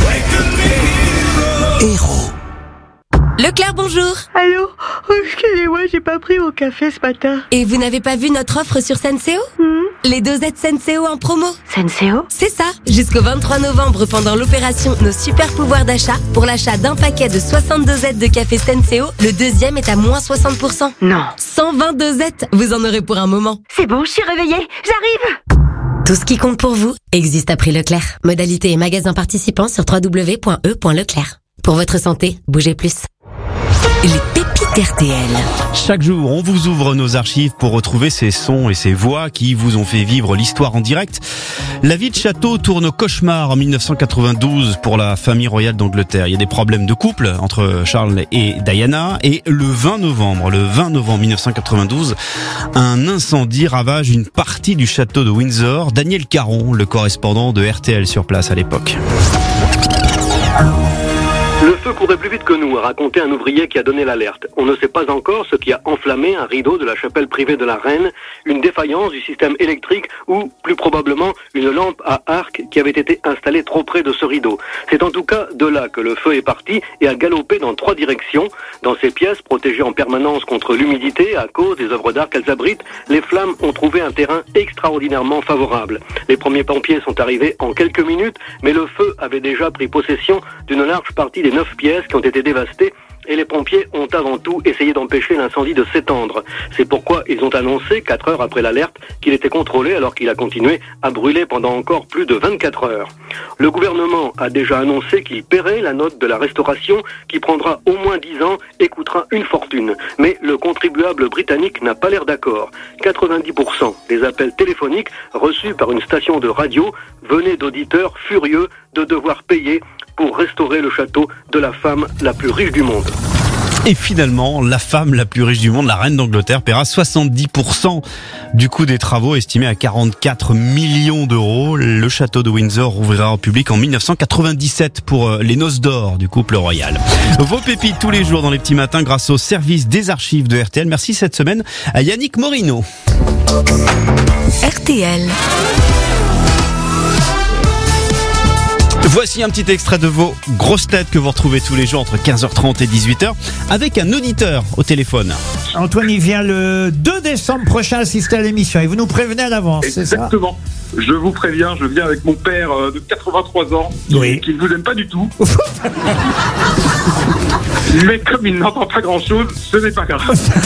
Héros. Leclerc, bonjour. Allô? Oh, excusez-moi, j'ai pas pris mon café ce matin. Et vous n'avez pas vu notre offre sur Senseo? mmh. Les dosettes Senseo en promo. Senseo? C'est ça. Jusqu'au vingt-trois novembre, pendant l'opération Nos super pouvoirs d'achat, pour l'achat d'un paquet de soixante dosettes de café Senseo, le deuxième est à moins soixante pour cent. Non. cent vingt dosettes, vous en aurez pour un moment. C'est bon, je suis réveillée. J'arrive. Tout ce qui compte pour vous existe à prix Leclerc. Modalité et magasin participants sur w w w point e point leclerc. Pour votre santé, bougez plus. Les pépites R T L. Chaque jour, on vous ouvre nos archives pour retrouver ces sons et ces voix qui vous ont fait vivre l'histoire en direct. La vie de Château tourne au cauchemar en mille neuf cent quatre-vingt-douze pour la famille royale d'Angleterre. Il y a des problèmes de couple entre Charles et Diana. Et le vingt novembre, le vingt novembre mille neuf cent quatre-vingt-douze, un incendie ravage une partie du château de Windsor. Daniel Caron, le correspondant de R T L sur place à l'époque. Le feu courait plus vite que nous, a raconté un ouvrier qui a donné l'alerte. On ne sait pas encore ce qui a enflammé un rideau de la chapelle privée de la Reine, une défaillance du système électrique ou, plus probablement, une lampe à arc qui avait été installée trop près de ce rideau. C'est en tout cas de là que le feu est parti et a galopé dans trois directions. Dans ces pièces, protégées en permanence contre l'humidité à cause des œuvres d'art qu'elles abritent, les flammes ont trouvé un terrain extraordinairement favorable. Les premiers pompiers sont arrivés en quelques minutes, mais le feu avait déjà pris possession d'une large partie des neuf pièces qui ont été dévastées et les pompiers ont avant tout essayé d'empêcher l'incendie de s'étendre. C'est pourquoi ils ont annoncé, quatre heures après l'alerte, qu'il était contrôlé alors qu'il a continué à brûler pendant encore plus de vingt-quatre heures. Le gouvernement a déjà annoncé qu'il paierait la note de la restauration qui prendra au moins dix ans et coûtera une fortune. Mais le contribuable britannique n'a pas l'air d'accord. quatre-vingt-dix pour cent des appels téléphoniques reçus par une station de radio venaient d'auditeurs furieux de devoir payer pour restaurer le château de la femme la plus riche du monde. Et finalement, la femme la plus riche du monde, la reine d'Angleterre, paiera soixante-dix pour cent du coût des travaux, estimé à quarante-quatre millions d'euros. Le château de Windsor ouvrira au public en dix-neuf cent quatre-vingt-dix-sept pour les noces d'or du couple royal. Vos pépites tous les jours dans les petits matins grâce au service des archives de R T L. Merci cette semaine à Yannick Morino. R T L. Voici un petit extrait de vos grosses têtes que vous retrouvez tous les jours entre quinze heures trente et dix-huit heures avec un auditeur au téléphone. Antoine, il vient le deux décembre prochain assister à l'émission et vous nous prévenez à l'avance, c'est ça ? Exactement. Je vous préviens, je viens avec mon père de quatre-vingt-trois ans, oui. qui ne vous aime pas du tout. Mais comme il n'entend pas grand-chose, ce n'est pas grave.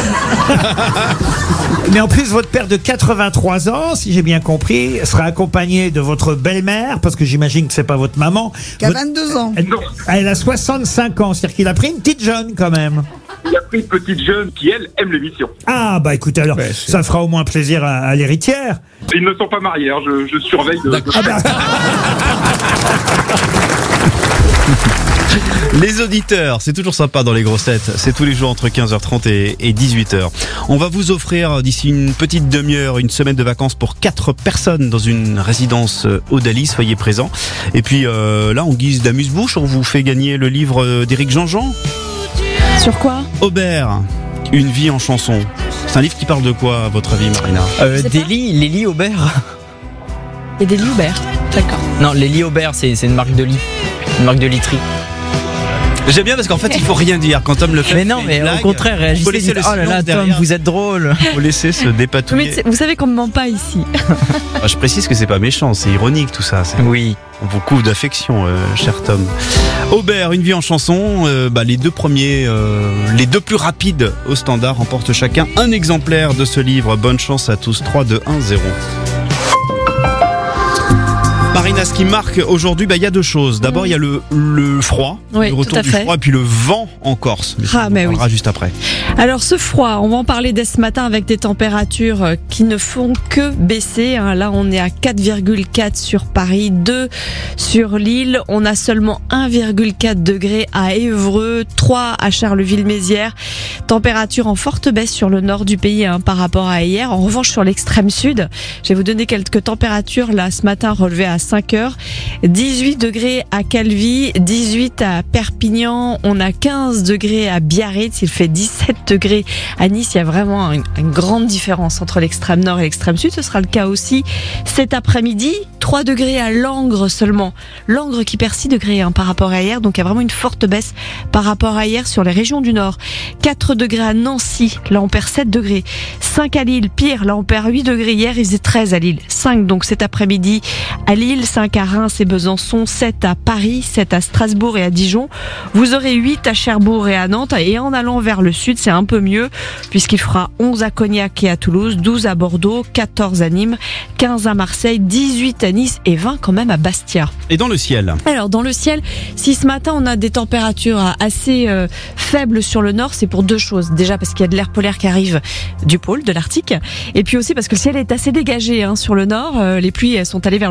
Mais en plus, votre père de quatre-vingt-trois ans, si j'ai bien compris, sera accompagné de votre belle-mère, parce que j'imagine que c'est pas votre maman. Qui a vingt-deux ans. Elle, elle a soixante-cinq ans, c'est-à-dire qu'il a pris une petite jeune quand même. Il a pris une petite jeune qui, elle, aime l'émission. Ah, bah écoutez, alors, ouais, ça fera au moins plaisir à, à l'héritière. Ils ne sont pas mariés, hein, je, je surveille de... de... Ah bah... Les auditeurs, c'est toujours sympa dans les grosses têtes. C'est tous les jours entre quinze heures trente et dix-huit heures. On va vous offrir d'ici une petite demi-heure une semaine de vacances pour quatre personnes dans une résidence Odalis. Soyez présents. Et puis euh, là, en guise d'amuse-bouche, on vous fait gagner le livre d'Éric Jean-Jean. Sur quoi ? Aubert, une vie en chanson. C'est un livre qui parle de quoi, à votre avis, Marina ? euh, Des lits, les lits Aubert. Et des lits Aubert, d'accord. Non, les lits Aubert, c'est, c'est une marque de lit. Une marque de literie. J'aime bien parce qu'en fait il faut rien dire quand Tom le fait. Mais non, mais blague, au contraire, réagissez. Dites, oh là là, Tom, vous êtes drôle. Faut laisser se dépatouiller. Mais vous savez qu'on ne ment pas ici. Ah, je précise que c'est pas méchant, c'est ironique tout ça. C'est... Oui. On vous couvre d'affection, euh, cher Tom. Aubert, une vie en chanson. Euh, bah, les deux premiers, euh, les deux plus rapides au standard remportent chacun un exemplaire de ce livre. Bonne chance à tous. trois, deux, un, zéro. Marina, ce qui marque aujourd'hui, bah, il y a deux choses. D'abord, il y a le, le froid, oui, le retour du fait. froid, et puis le vent en Corse. Mais ah, on mais en parlera oui. juste après. Alors, ce froid, on va en parler dès ce matin avec des températures qui ne font que baisser. Là, on est à quatre virgule quatre sur Paris, deux sur Lille. On a seulement un virgule quatre degrés à Évreux, trois à Charleville-Mézières. Température en forte baisse sur le nord du pays hein, par rapport à hier. En revanche, sur l'extrême sud, je vais vous donner quelques températures là ce matin relevées à cinq heures. dix-huit degrés à Calvi, dix-huit à Perpignan, on a quinze degrés à Biarritz, il fait dix-sept degrés à Nice. Il y a vraiment une, une grande différence entre l'extrême nord et l'extrême sud. Ce sera le cas aussi cet après-midi. trois degrés à Langres seulement. Langres qui perd six degrés hein, par rapport à hier, donc il y a vraiment une forte baisse par rapport à hier sur les régions du nord. quatre degrés à Nancy, là on perd sept degrés. cinq à Lille, pire, là on perd huit degrés. Hier il faisait treize à Lille. cinq donc cet après-midi à Lille, cinq à Reims et Besançon, sept à Paris, sept à Strasbourg et à Dijon. Vous aurez huit à Cherbourg et à Nantes. Et en allant vers le sud, c'est un peu mieux puisqu'il fera onze à Cognac et à Toulouse, douze à Bordeaux, quatorze à Nîmes, quinze à Marseille, dix-huit à Nice et vingt quand même à Bastia. Et dans le ciel ? Alors dans le ciel, si ce matin on a des températures assez euh, faibles sur le nord, c'est pour deux choses. Déjà parce qu'il y a de l'air polaire qui arrive du pôle, de l'Arctique, et puis aussi parce que le ciel est assez dégagé hein, sur le nord. Euh, les pluies elles sont allées vers le sud.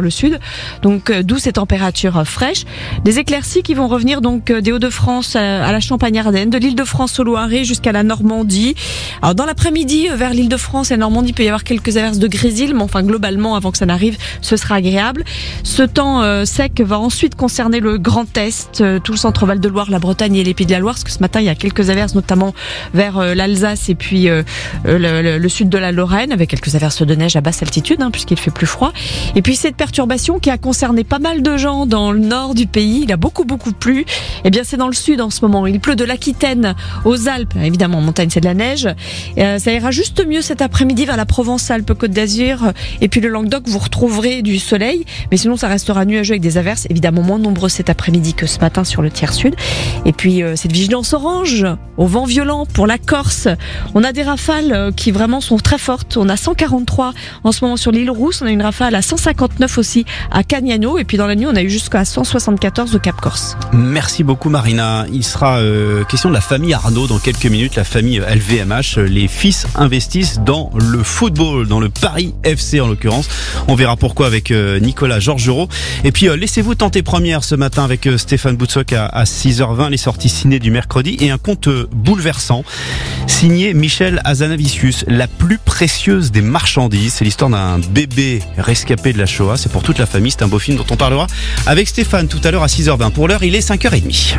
Donc d'où ces températures fraîches. Des éclaircies qui vont revenir donc des Hauts-de-France à la Champagne-Ardenne, de l'Île-de-France au Loiret jusqu'à la Normandie. Alors dans l'après-midi, vers l'Île-de-France et la Normandie, il peut y avoir quelques averses de grésil, mais enfin globalement, avant que ça n'arrive, ce sera agréable. Ce temps euh, sec va ensuite concerner le Grand Est, euh, tout le centre Val-de-Loire, la Bretagne et les Pays de la Loire, parce que ce matin, il y a quelques averses, notamment vers euh, l'Alsace et puis euh, le, le, le sud de la Lorraine, avec quelques averses de neige à basse altitude, hein, puisqu'il fait plus froid. Et puis cette perturbation qui a concerné pas mal de gens dans le nord du pays, il a beaucoup beaucoup plu. Eh bien, c'est dans le sud en ce moment. Il pleut de l'Aquitaine aux Alpes, évidemment en montagne c'est de la neige. Euh, ça ira juste mieux cet après-midi vers la Provence-Alpes-Côte d'Azur et puis le Languedoc, vous retrouverez du soleil, mais sinon ça restera nuageux avec des averses, évidemment moins nombreux cet après-midi que ce matin sur le tiers sud. Et puis euh, cette vigilance orange au vent violent pour la Corse. On a des rafales euh, qui vraiment sont très fortes. On a cent quarante-trois en ce moment sur l'île Rousse, on a une rafale à cent cinquante-neuf aussi à Cagnano, et puis dans la nuit on a eu jusqu'à cent soixante-quatorze au Cap Corse. Merci beaucoup Marina. Il sera euh, question de la famille Arnaud dans quelques minutes, la famille L V M H. Les fils investissent dans le football, dans le Paris F C en l'occurrence. On verra pourquoi avec euh, Nicolas Georgerot. Et puis euh, laissez-vous tenter première ce matin avec euh, Stéphane Boutsock à, à six heures vingt, les sorties ciné du mercredi et un conte euh, bouleversant signé Michel Hazanavicius, la plus précieuse des marchandises. C'est l'histoire d'un bébé rescapé de la Shoah. C'est pour toute la famille. C'est un beau film dont on parlera avec Stéphane tout à l'heure à six heures vingt. Pour l'heure, il est cinq heures trente.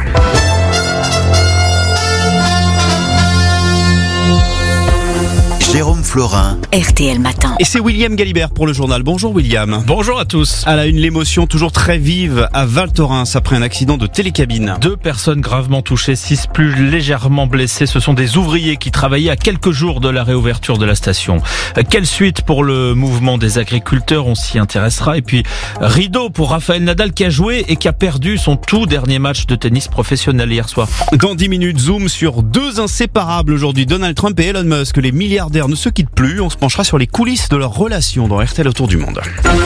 Jérôme Florin, R T L Matin. Et c'est William Galibert pour le journal. Bonjour William. Bonjour à tous. À la une, l'émotion toujours très vive à Val Thorens après un accident de télécabine. Deux personnes gravement touchées, six plus légèrement blessées. Ce sont des ouvriers qui travaillaient à quelques jours de la réouverture de la station. Quelle suite pour le mouvement des agriculteurs? On s'y intéressera. Et puis, rideau pour Rafael Nadal qui a joué et qui a perdu son tout dernier match de tennis professionnel hier soir. Dans dix minutes, zoom sur deux inséparables aujourd'hui, Donald Trump et Elon Musk. Les milliardaires ne se quittent plus. On se penchera sur les coulisses de leur relation dans R T L Autour du Monde.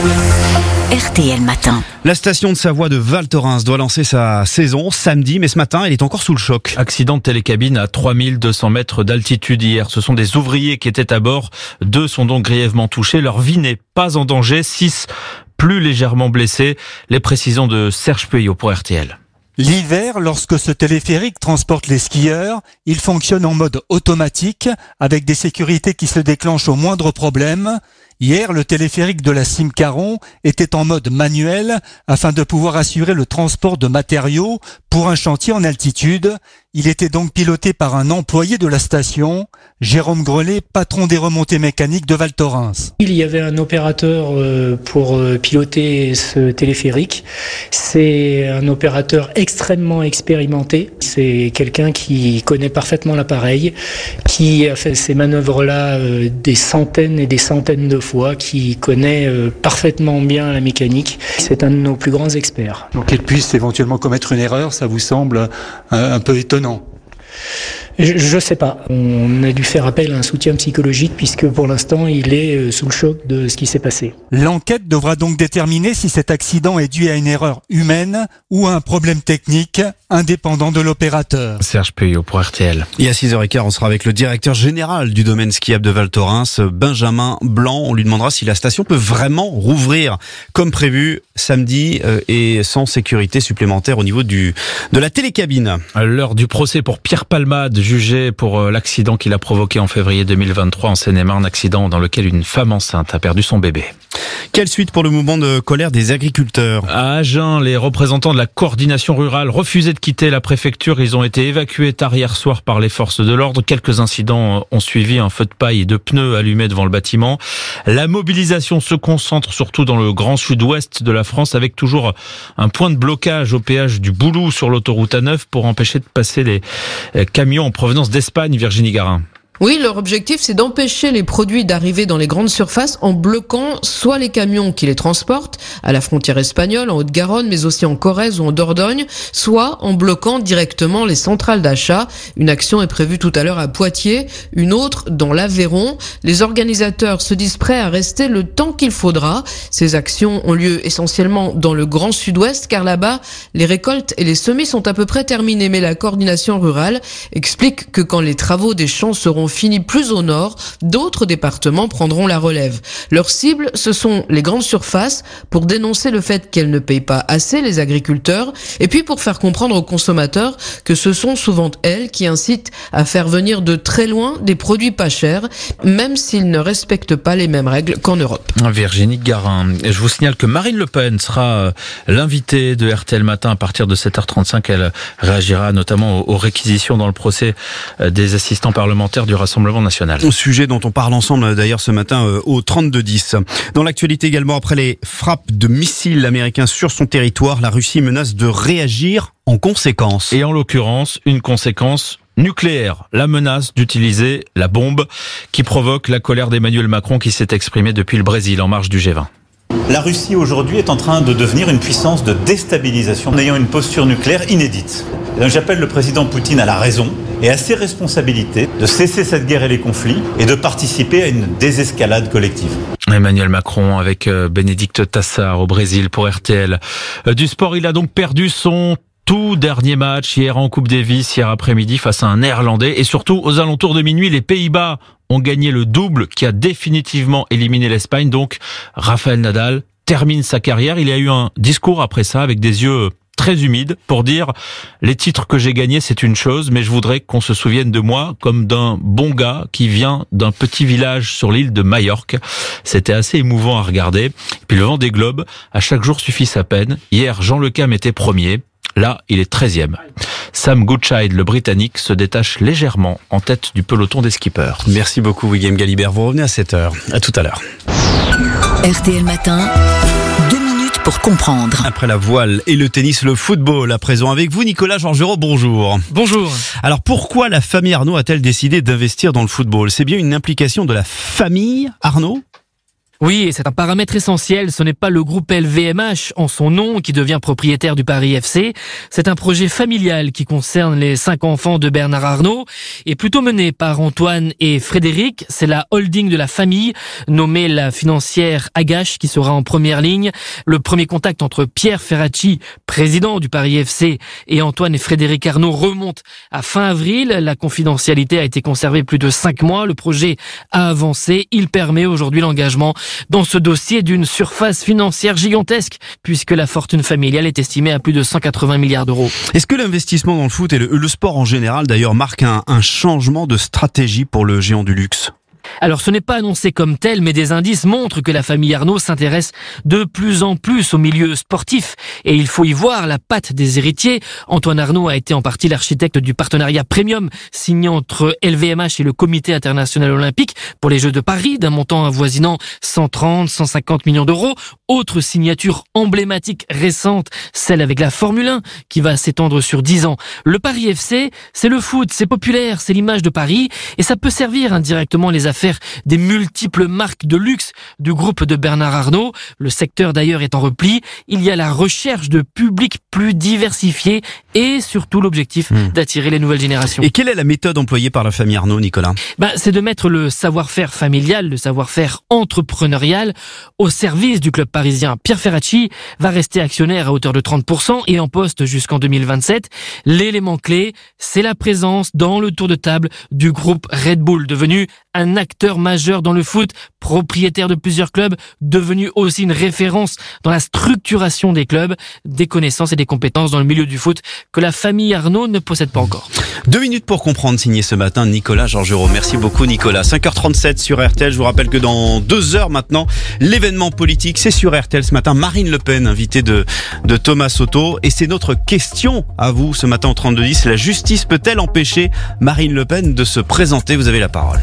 R T L Matin. La station de Savoie de Val Thorens doit lancer sa saison samedi, mais ce matin, elle est encore sous le choc. Accident de télécabine à trois mille deux cents mètres d'altitude hier. Ce sont des ouvriers qui étaient à bord. Deux sont donc grièvement touchés. Leur vie n'est pas en danger. Six plus légèrement blessés. Les précisions de Serge Peuillot pour R T L. L'hiver, lorsque ce téléphérique transporte les skieurs, il fonctionne en mode automatique avec des sécurités qui se déclenchent au moindre problème. Hier, le téléphérique de la Cime Caron était en mode manuel afin de pouvoir assurer le transport de matériaux pour un chantier en altitude. Il était donc piloté par un employé de la station, Jérôme Grelet, patron des remontées mécaniques de Val Thorens. Il y avait un opérateur pour piloter ce téléphérique. C'est un opérateur extrêmement expérimenté. C'est quelqu'un qui connaît parfaitement l'appareil, qui a fait ces manœuvres-là des centaines et des centaines de fois, qui connaît parfaitement bien la mécanique. C'est un de nos plus grands experts. Donc qu'il puisse éventuellement commettre une erreur, ça vous semble un, un peu étonnant? Je ne sais pas. On a dû faire appel à un soutien psychologique puisque pour l'instant, il est sous le choc de ce qui s'est passé. L'enquête devra donc déterminer si cet accident est dû à une erreur humaine ou à un problème technique indépendant de l'opérateur. Serge Peuillot pour R T L. Et à six heures quinze, on sera avec le directeur général du domaine skiable de Val Thorens, Benjamin Blanc. On lui demandera si la station peut vraiment rouvrir comme prévu samedi et sans sécurité supplémentaire au niveau du de la télécabine. À l'heure du procès pour Pierre Palmade, jugé pour l'accident qu'il a provoqué en février deux mille vingt-trois en Seine-et-Marne, accident dans lequel une femme enceinte a perdu son bébé. Quelle suite pour le mouvement de colère des agriculteurs? À Agen, les représentants de la coordination rurale refusaient de quitter la préfecture. Ils ont été évacués tard hier soir par les forces de l'ordre. Quelques incidents ont suivi, un feu de paille et de pneus allumés devant le bâtiment. La mobilisation se concentre surtout dans le grand sud-ouest de la France, avec toujours un point de blocage au péage du Boulou sur l'autoroute A neuf pour empêcher de passer les camions en provenance d'Espagne. Virginie Garin. Oui, leur objectif, c'est d'empêcher les produits d'arriver dans les grandes surfaces en bloquant soit les camions qui les transportent à la frontière espagnole, en Haute-Garonne, mais aussi en Corrèze ou en Dordogne, soit en bloquant directement les centrales d'achat. Une action est prévue tout à l'heure à Poitiers, une autre dans l'Aveyron. Les organisateurs se disent prêts à rester le temps qu'il faudra. Ces actions ont lieu essentiellement dans le Grand Sud-Ouest, car là-bas, les récoltes et les semis sont à peu près terminés. Mais la coordination rurale explique que quand les travaux des champs seront ayant fini plus au nord, d'autres départements prendront la relève. Leur cible, ce sont les grandes surfaces pour dénoncer le fait qu'elles ne payent pas assez les agriculteurs et puis pour faire comprendre aux consommateurs que ce sont souvent elles qui incitent à faire venir de très loin des produits pas chers, même s'ils ne respectent pas les mêmes règles qu'en Europe. Virginie Garin. Et je vous signale que Marine Le Pen sera l'invitée de R T L Matin à partir de sept heures trente-cinq. Elle réagira notamment aux réquisitions dans le procès des assistants parlementaires du Rassemblement national. Sujet dont on parle ensemble d'ailleurs ce matin au trente-deux dix. Dans l'actualité également, après les frappes de missiles américains sur son territoire, la Russie menace de réagir en conséquence. Et en l'occurrence, une conséquence nucléaire, la menace d'utiliser la bombe qui provoque la colère d'Emmanuel Macron qui s'est exprimé depuis le Brésil en marge du G vingt. La Russie aujourd'hui est en train de devenir une puissance de déstabilisation en ayant une posture nucléaire inédite. Et donc j'appelle le président Poutine à la raison et à ses responsabilités de cesser cette guerre et les conflits et de participer à une désescalade collective. Emmanuel Macron avec Bénédicte Tassard au Brésil pour R T L. Du sport, il a donc perdu son tout dernier match hier en Coupe Davis, hier après-midi face à un Néerlandais. Et surtout, aux alentours de minuit, les Pays-Bas ont gagné le double qui a définitivement éliminé l'Espagne. Donc, Rafael Nadal termine sa carrière. Il y a eu un discours après ça avec des yeux très humides pour dire « Les titres que j'ai gagnés, c'est une chose, mais je voudrais qu'on se souvienne de moi comme d'un bon gars qui vient d'un petit village sur l'île de Majorque. » C'était assez émouvant à regarder. Et puis le vent des globes, à chaque jour suffit sa peine. Hier, Jean Le Cam était premier. Là, il est treizième. Sam Goodchild, le Britannique, se détache légèrement en tête du peloton des skippers. Merci beaucoup, William Galibert. Vous revenez à sept heures. À tout à l'heure. R T L Matin, deux minutes pour comprendre. Après la voile et le tennis, le football à présent avec vous, Nicolas Georgerot, bonjour. Bonjour. Alors pourquoi la famille Arnaud a-t-elle décidé d'investir dans le football ? C'est bien une implication de la famille Arnaud ? Oui, et c'est un paramètre essentiel. Ce n'est pas le groupe L V M H en son nom qui devient propriétaire du Paris F C. C'est un projet familial qui concerne les cinq enfants de Bernard Arnault et plutôt mené par Antoine et Frédéric. C'est la holding de la famille, nommée la financière Agache, qui sera en première ligne. Le premier contact entre Pierre Ferracci, président du Paris F C, et Antoine et Frédéric Arnault remonte à fin avril. La confidentialité a été conservée plus de cinq mois. Le projet a avancé. Il permet aujourd'hui l'engagement dans ce dossier d'une surface financière gigantesque, puisque la fortune familiale est estimée à plus de cent quatre-vingts milliards d'euros. Est-ce que l'investissement dans le foot et le, le sport en général d'ailleurs marque un, un changement de stratégie pour le géant du luxe ? Alors ce n'est pas annoncé comme tel, mais des indices montrent que la famille Arnault s'intéresse de plus en plus au milieu sportif. Et il faut y voir la patte des héritiers. Antoine Arnault a été en partie l'architecte du partenariat premium signé entre L V M H et le Comité international olympique pour les Jeux de Paris, d'un montant avoisinant cent trente à cent cinquante millions d'euros. Autre signature emblématique récente, celle avec la Formule un, qui va s'étendre sur dix ans. Le Paris F C, c'est le foot, c'est populaire, c'est l'image de Paris, et ça peut servir indirectement les affaires des multiples marques de luxe du groupe de Bernard Arnault. Le secteur d'ailleurs est en repli. Il y a la recherche de publics plus diversifiés et surtout l'objectif mmh. d'attirer les nouvelles générations. Et quelle est la méthode employée par la famille Arnault, Nicolas ? Ben, c'est de mettre le savoir-faire familial, le savoir-faire entrepreneurial au service du club parisien. Pierre Ferracci va rester actionnaire à hauteur de trente pour cent et en poste jusqu'en deux mille vingt-sept. L'élément clé, c'est la présence dans le tour de table du groupe Red Bull, devenu un acteur majeur dans le foot, propriétaire de plusieurs clubs, devenu aussi une référence dans la structuration des clubs, des connaissances et des compétences dans le milieu du foot que la famille Arnault ne possède pas encore. Deux minutes pour comprendre, signé ce matin Nicolas Georgerot. Merci beaucoup Nicolas. cinq heures trente-sept sur R T L. Je vous rappelle que dans deux heures maintenant, l'événement politique, c'est sur R T L ce matin. Marine Le Pen, invitée de, de Thomas Soto. Et c'est notre question à vous ce matin au trente-deux dix. La justice peut-elle empêcher Marine Le Pen de se présenter ? Vous avez la parole.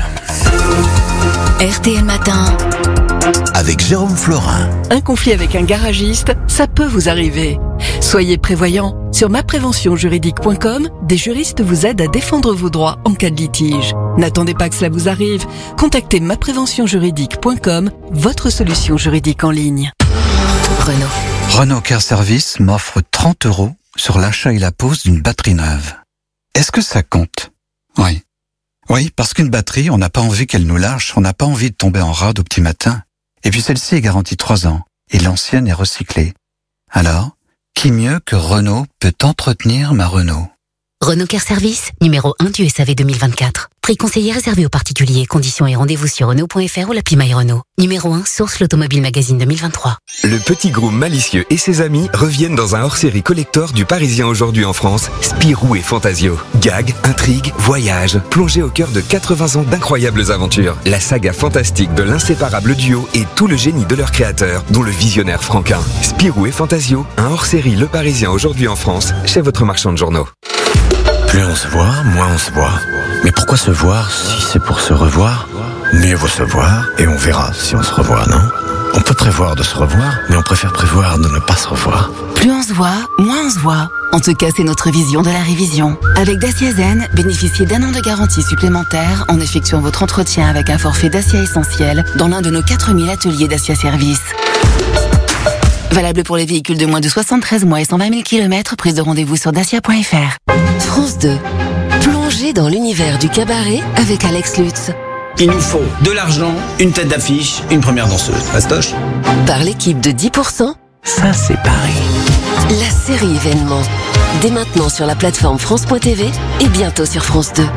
R T L Matin. Avec Jérôme Florin. Un conflit avec un garagiste, ça peut vous arriver. Soyez prévoyants. Sur ma prévention juridique point com, des juristes vous aident à défendre vos droits en cas de litige. N'attendez pas que cela vous arrive. Contactez ma prévention juridique point com, votre solution juridique en ligne. Renault. Renault Car Service m'offre trente euros sur l'achat et la pose d'une batterie neuve. Est-ce que ça compte ? Oui. Oui, parce qu'une batterie, on n'a pas envie qu'elle nous lâche, on n'a pas envie de tomber en rade au petit matin. Et puis celle-ci est garantie trois ans, et l'ancienne est recyclée. Alors, qui mieux que Renault peut entretenir ma Renault ? Renault Care Service, numéro un du S A V deux mille vingt-quatre. Prix conseillé réservé aux particuliers. Conditions et rendez-vous sur Renault point F R ou l'appli My Renault. Numéro un, source l'Automobile Magazine deux mille vingt-trois. Le petit Groom malicieux et ses amis reviennent dans un hors-série collector du Parisien aujourd'hui en France, Spirou et Fantasio. Gags, intrigues, voyages, plongés au cœur de quatre-vingts ans d'incroyables aventures. La saga fantastique de l'inséparable duo et tout le génie de leur créateur, dont le visionnaire Franquin. Spirou et Fantasio, un hors-série Le Parisien aujourd'hui en France, chez votre marchand de journaux. Plus on se voit, moins on se voit. Mais pourquoi se voir si c'est pour se revoir? Mieux vaut se voir et on verra si on se revoit, non? On peut prévoir de se revoir, mais on préfère prévoir de ne pas se revoir. Plus on se voit, moins on se voit. En tout cas, c'est notre vision de la révision. Avec Dacia Zen, bénéficiez d'un an de garantie supplémentaire en effectuant votre entretien avec un forfait Dacia Essentiel dans l'un de nos quatre mille ateliers Dacia Service. Valable pour les véhicules de moins de soixante-treize mois et cent vingt mille kilomètres, prise de rendez-vous sur dacia point F R. France deux. Plongez dans l'univers du cabaret avec Alex Lutz. Il nous faut de l'argent, une tête d'affiche, une première danseuse. Fastoche. Par l'équipe de dix pour cent. Ça, c'est Paris. La série événement. Dès maintenant sur la plateforme France point T V et bientôt sur France deux.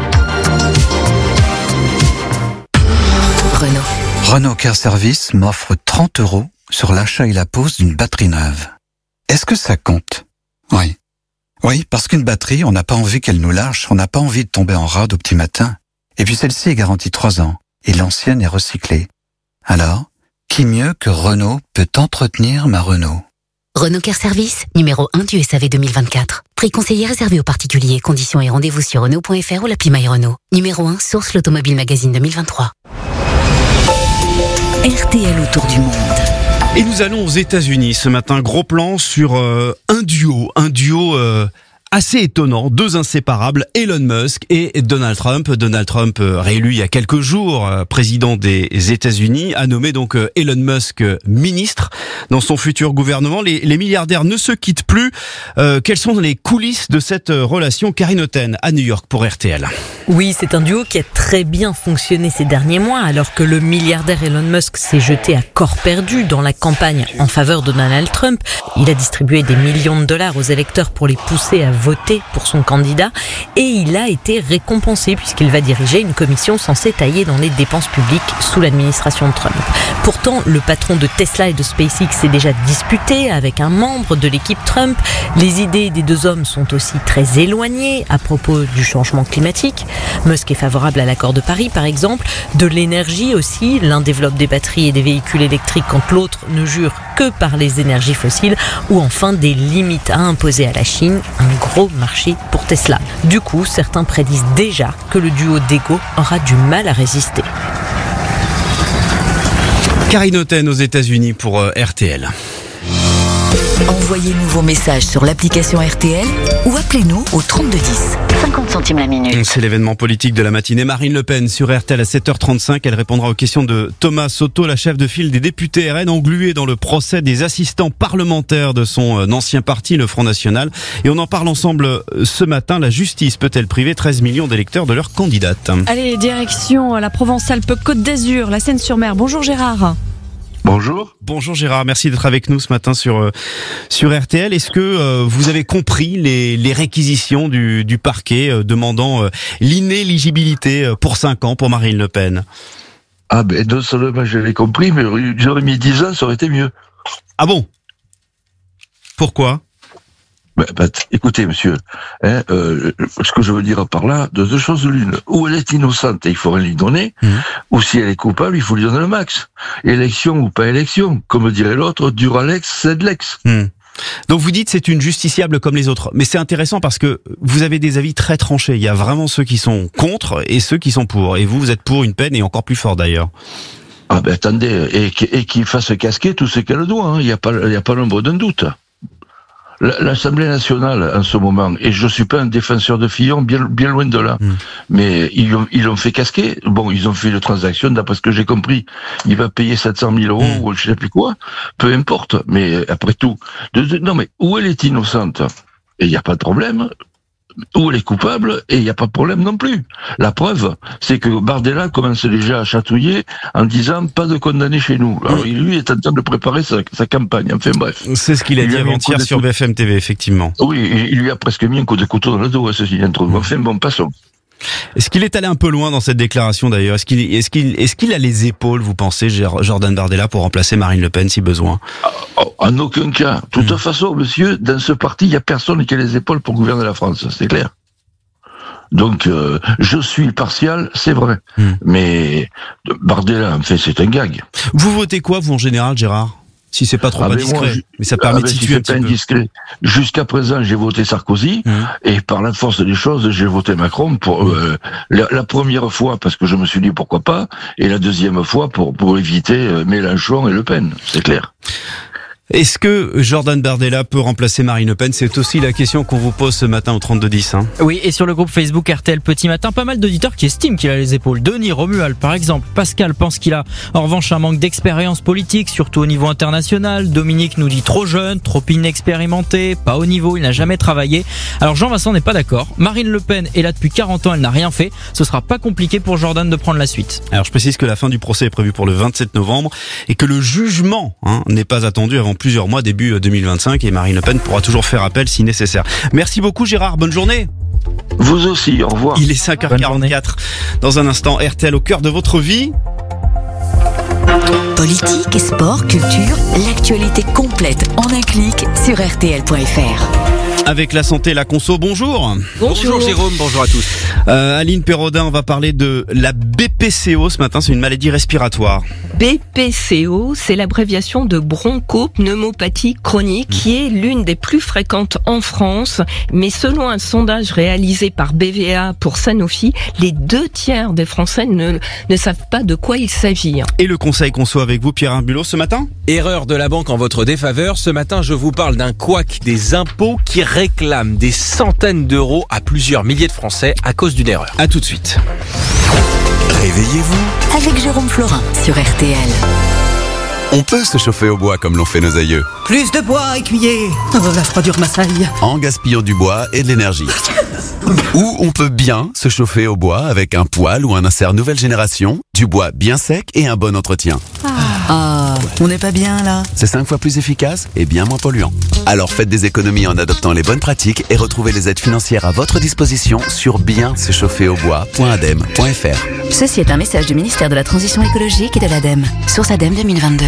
Renault. Renault Care Service m'offre trente euros sur l'achat et la pose d'une batterie neuve. Est-ce que ça compte? Oui. Oui, parce qu'une batterie, on n'a pas envie qu'elle nous lâche, on n'a pas envie de tomber en rade au petit matin. Et puis celle-ci est garantie trois ans, et l'ancienne est recyclée. Alors, qui mieux que Renault peut entretenir ma Renault? Renault Care Service, numéro un du S A V deux mille vingt-quatre. Prix conseillé réservé aux particuliers. Conditions et rendez-vous sur Renault point F R ou l'appli My Renault. Numéro un, source l'Automobile Magazine deux mille vingt-trois. R T L autour du monde. Et nous allons aux États-Unis ce matin. Gros plan sur euh, un duo, un duo euh, assez étonnant, deux inséparables, Elon Musk et Donald Trump. Donald Trump, euh, réélu il y a quelques jours, euh, président des États-Unis, a nommé donc euh, Elon Musk euh, ministre dans son futur gouvernement. Les, les milliardaires ne se quittent plus. Euh, quelles sont les coulisses de cette euh, relation? Karine Oten à New York pour R T L. Oui, c'est un duo qui a très bien fonctionné ces derniers mois, alors que le milliardaire Elon Musk s'est jeté à corps perdu dans la campagne en faveur de Donald Trump. Il a distribué des millions de dollars aux électeurs pour les pousser à voter pour son candidat, et il a été récompensé puisqu'il va diriger une commission censée tailler dans les dépenses publiques sous l'administration de Trump. Pourtant, le patron de Tesla et de SpaceX s'est déjà disputé avec un membre de l'équipe Trump. Les idées des deux hommes sont aussi très éloignées à propos du changement climatique. Musk est favorable à l'accord de Paris, par exemple, de l'énergie aussi. L'un développe des batteries et des véhicules électriques quand l'autre ne jure que par les énergies fossiles, ou enfin des limites à imposer à la Chine, un gros marché pour Tesla. Du coup, certains prédisent déjà que le duo d'ego aura du mal à résister. Karine Oten aux États-Unis pour euh, R T L. Envoyez-nous vos messages sur l'application R T L ou appelez-nous au trente-deux dix. cinquante centimes la minute. C'est l'événement politique de la matinée. Marine Le Pen sur R T L à sept heures trente-cinq. Elle répondra aux questions de Thomas Soto, la chef de file des députés R N, engluée dans le procès des assistants parlementaires de son ancien parti, le Front National. Et on en parle ensemble ce matin. La justice peut-elle priver treize millions d'électeurs de leur candidate? Allez, direction la Provence-Alpes-Côte d'Azur, la Seine-sur-Mer. Bonjour Gérard. Bonjour. Bonjour Gérard, merci d'être avec nous ce matin sur euh, sur R T L. Est-ce que euh, vous avez compris les, les réquisitions du, du parquet euh, demandant euh, l'inéligibilité euh, pour cinq ans pour Marine Le Pen? Ah ben non seulement je l'ai compris, mais j'aurais mis dix ans, ça aurait été mieux. Ah bon? Pourquoi? Ben, ben, écoutez, monsieur, hein, euh, ce que je veux dire par là, de deux choses l'une. Ou elle est innocente et il faut rien lui donner, mmh. ou si elle est coupable, il faut lui donner le max. Élection ou pas élection, comme dirait l'autre, Duralex, c'est de l'ex. Mmh. Donc vous dites c'est une justiciable comme les autres, mais c'est intéressant parce que vous avez des avis très tranchés. Il y a vraiment ceux qui sont contre et ceux qui sont pour. Et vous, vous êtes pour une peine et encore plus fort d'ailleurs. Ah ben attendez, et, et qu'il fasse casquer tout ce qu'elle doit, hein. Il n'y a pas, il n'y a pas l'ombre d'un doute. L'Assemblée nationale, en ce moment, et je suis pas un défenseur de Fillon, bien, bien loin de là, mmh. mais ils l'ont, ils l'ont fait casquer. Bon, ils ont fait une transaction, d'après ce que j'ai compris, il va payer sept cent mille euros, mmh. ou je sais plus quoi, peu importe, mais après tout, de, de, non mais, où elle est innocente, et il n'y a pas de problème, où elle est coupable et il n'y a pas de problème non plus. La preuve, c'est que Bardella commence déjà à chatouiller en disant pas de condamné chez nous. Alors lui est en train de préparer sa, sa campagne. Enfin bref. C'est ce qu'il a il dit avant-hier sur B F M T V, effectivement. Oui, il lui a presque mis un coup de couteau dans le dos à ceci d'intro. Enfin bon, passons. Est-ce qu'il est allé un peu loin dans cette déclaration d'ailleurs? Est-ce qu'il est-ce qu'il est-ce qu'il a les épaules, vous pensez, Jordan Bardella, pour remplacer Marine Le Pen si besoin? En aucun cas. De toute mmh. façon, monsieur, dans ce parti, il n'y a personne qui a les épaules pour gouverner la France, c'est clair. Donc, euh, je suis partial, c'est vrai. Mmh. Mais Bardella, en fait, c'est un gag. Vous votez quoi, vous, en général, Gérard? Si c'est pas trop ah indiscret, moi, je, mais ça permet ah de situer si un petit peu. Indiscret. Jusqu'à présent, j'ai voté Sarkozy, mmh. et par la force des choses, j'ai voté Macron pour mmh. euh, la, la première fois parce que je me suis dit pourquoi pas, et la deuxième fois pour pour éviter euh, Mélenchon et Le Pen, c'est clair. Est-ce que Jordan Bardella peut remplacer Marine Le Pen? C'est aussi la question qu'on vous pose ce matin au trente-deux dix. Hein. Oui, et sur le groupe Facebook R T L Petit Matin, pas mal d'auditeurs qui estiment qu'il a les épaules. Denis Romuald, par exemple. Pascal pense qu'il a en revanche un manque d'expérience politique, surtout au niveau international. Dominique nous dit trop jeune, trop inexpérimenté, pas au niveau, il n'a jamais travaillé. Alors Jean-Vincent n'est pas d'accord. Marine Le Pen est là depuis quarante ans, elle n'a rien fait. Ce sera pas compliqué pour Jordan de prendre la suite. Alors je précise que la fin du procès est prévue pour le vingt-sept novembre et que le jugement hein, n'est pas attendu avant plusieurs mois, début deux mille vingt-cinq, et Marine Le Pen pourra toujours faire appel si nécessaire. Merci beaucoup Gérard, bonne journée. Vous aussi, au revoir. Il est cinq heures quarante-quatre. Dans un instant, R T L au cœur de votre vie. Politique, sport, culture, l'actualité complète en un clic sur R T L point F R. Avec la santé, la conso, bonjour. Bonjour, bonjour Jérôme, bonjour à tous. Euh, Aline Perrodin, on va parler de la B P C O ce matin, c'est une maladie respiratoire. B P C O, c'est l'abréviation de bronchopneumopathie chronique, qui est l'une des plus fréquentes en France. Mais selon un sondage réalisé par B V A pour Sanofi, les deux tiers des Français ne, ne savent pas de quoi il s'agit. Et le conseil conso avec vous, Pierre Herbulot, ce matin? Erreur de la banque en votre défaveur. Ce matin, je vous parle d'un couac des impôts qui réclame des centaines d'euros à plusieurs milliers de Français à cause d'une erreur. À tout de suite. Réveillez-vous avec Jérôme Florin sur R T L. On peut se chauffer au bois comme l'ont fait nos aïeux. Plus de bois, écuyer. Oh, la froidure m'assaille. En gaspillant du bois et de l'énergie. Ou on peut bien se chauffer au bois avec un poêle ou un insert nouvelle génération, du bois bien sec et un bon entretien. Ah, ah on n'est pas bien là. C'est cinq fois plus efficace et bien moins polluant. Alors faites des économies en adoptant les bonnes pratiques et retrouvez les aides financières à votre disposition sur bien se chauffer au bois point adem point F R. Ceci est un message du ministère de la Transition écologique et de l'ADEME. Source ADEME deux mille vingt-deux.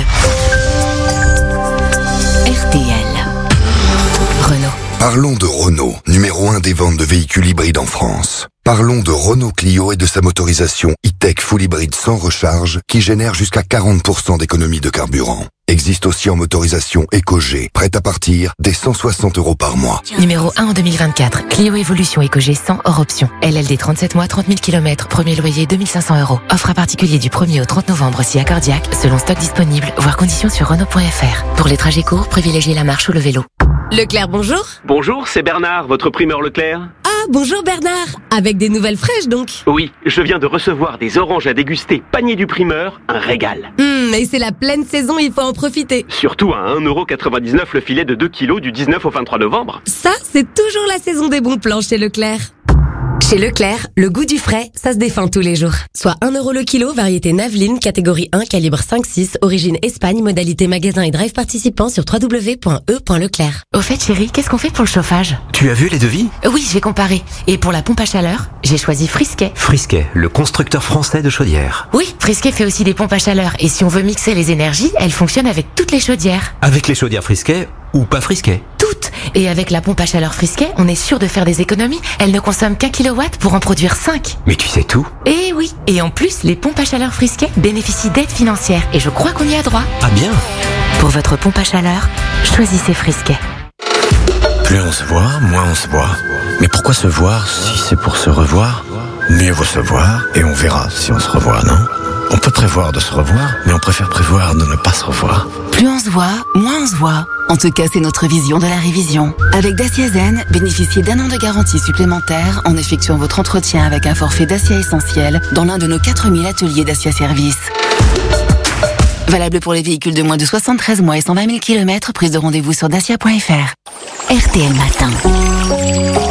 R T L. Renault. Parlons de Renault, numéro un des ventes de véhicules hybrides en France. Parlons de Renault Clio et de sa motorisation e-tech full hybride sans recharge qui génère jusqu'à quarante pour cent d'économie de carburant. Existe aussi en motorisation EcoG, prête à partir dès cent soixante euros par mois. Numéro un en deux mille vingt-quatre, Clio Evolution EcoG cent hors option. L L D trente-sept mois, trente mille kilomètres, premier loyer deux mille cinq cents euros. Offre à particulier du premier au trente novembre si accordiaque, selon stock disponible, voire conditions sur Renault point F R. Pour les trajets courts, privilégiez la marche ou le vélo. Leclerc, bonjour. Bonjour, c'est Bernard, votre primeur Leclerc. Ah, bonjour Bernard. Avec des nouvelles fraîches donc. Oui, je viens de recevoir des oranges à déguster, panier du primeur, un régal. Hum, et c'est la pleine saison, il faut en profiter. Surtout à un euro quatre-vingt-dix-neuf le filet de deux kilos du dix-neuf au vingt-trois novembre. Ça, c'est toujours la saison des bons plans chez Leclerc. Chez Leclerc, le goût du frais, ça se défend tous les jours. Soit un euro le kilo, variété Naveline, catégorie un, calibre cinq six, origine Espagne, modalité magasin et drive participant sur w w w point e point leclerc. Au fait, chérie, qu'est-ce qu'on fait pour le chauffage? Tu as vu les devis? Oui, j'ai comparé. Et pour la pompe à chaleur, j'ai choisi Frisquet. Frisquet, le constructeur français de chaudières. Oui, Frisquet fait aussi des pompes à chaleur. Et si on veut mixer les énergies, elle fonctionne avec toutes les chaudières. Avec les chaudières Frisquet ou pas Frisquet? Toutes. Et avec la pompe à chaleur Frisquet, on est sûr de faire des économies. Elle ne consomme qu'un kilowatt pour en produire cinq. Mais tu sais tout. Eh oui. Et en plus, les pompes à chaleur Frisquet bénéficient d'aides financières. Et je crois qu'on y a droit. Ah bien. Pour votre pompe à chaleur, choisissez Frisquet. Plus on se voit, moins on se voit. Mais pourquoi se voir si c'est pour se revoir? Mieux vaut se voir et on verra si on se revoit, non? On peut prévoir de se revoir, mais on préfère prévoir de ne pas se revoir. Plus on se voit, moins on se voit. En tout cas, c'est notre vision de la révision. Avec Dacia Zen, bénéficiez d'un an de garantie supplémentaire en effectuant votre entretien avec un forfait Dacia Essentiel dans l'un de nos quatre mille ateliers Dacia Service. Valable pour les véhicules de moins de soixante-treize mois et cent vingt mille kilomètres, prise de rendez-vous sur dacia point F R. R T L Matin. Ça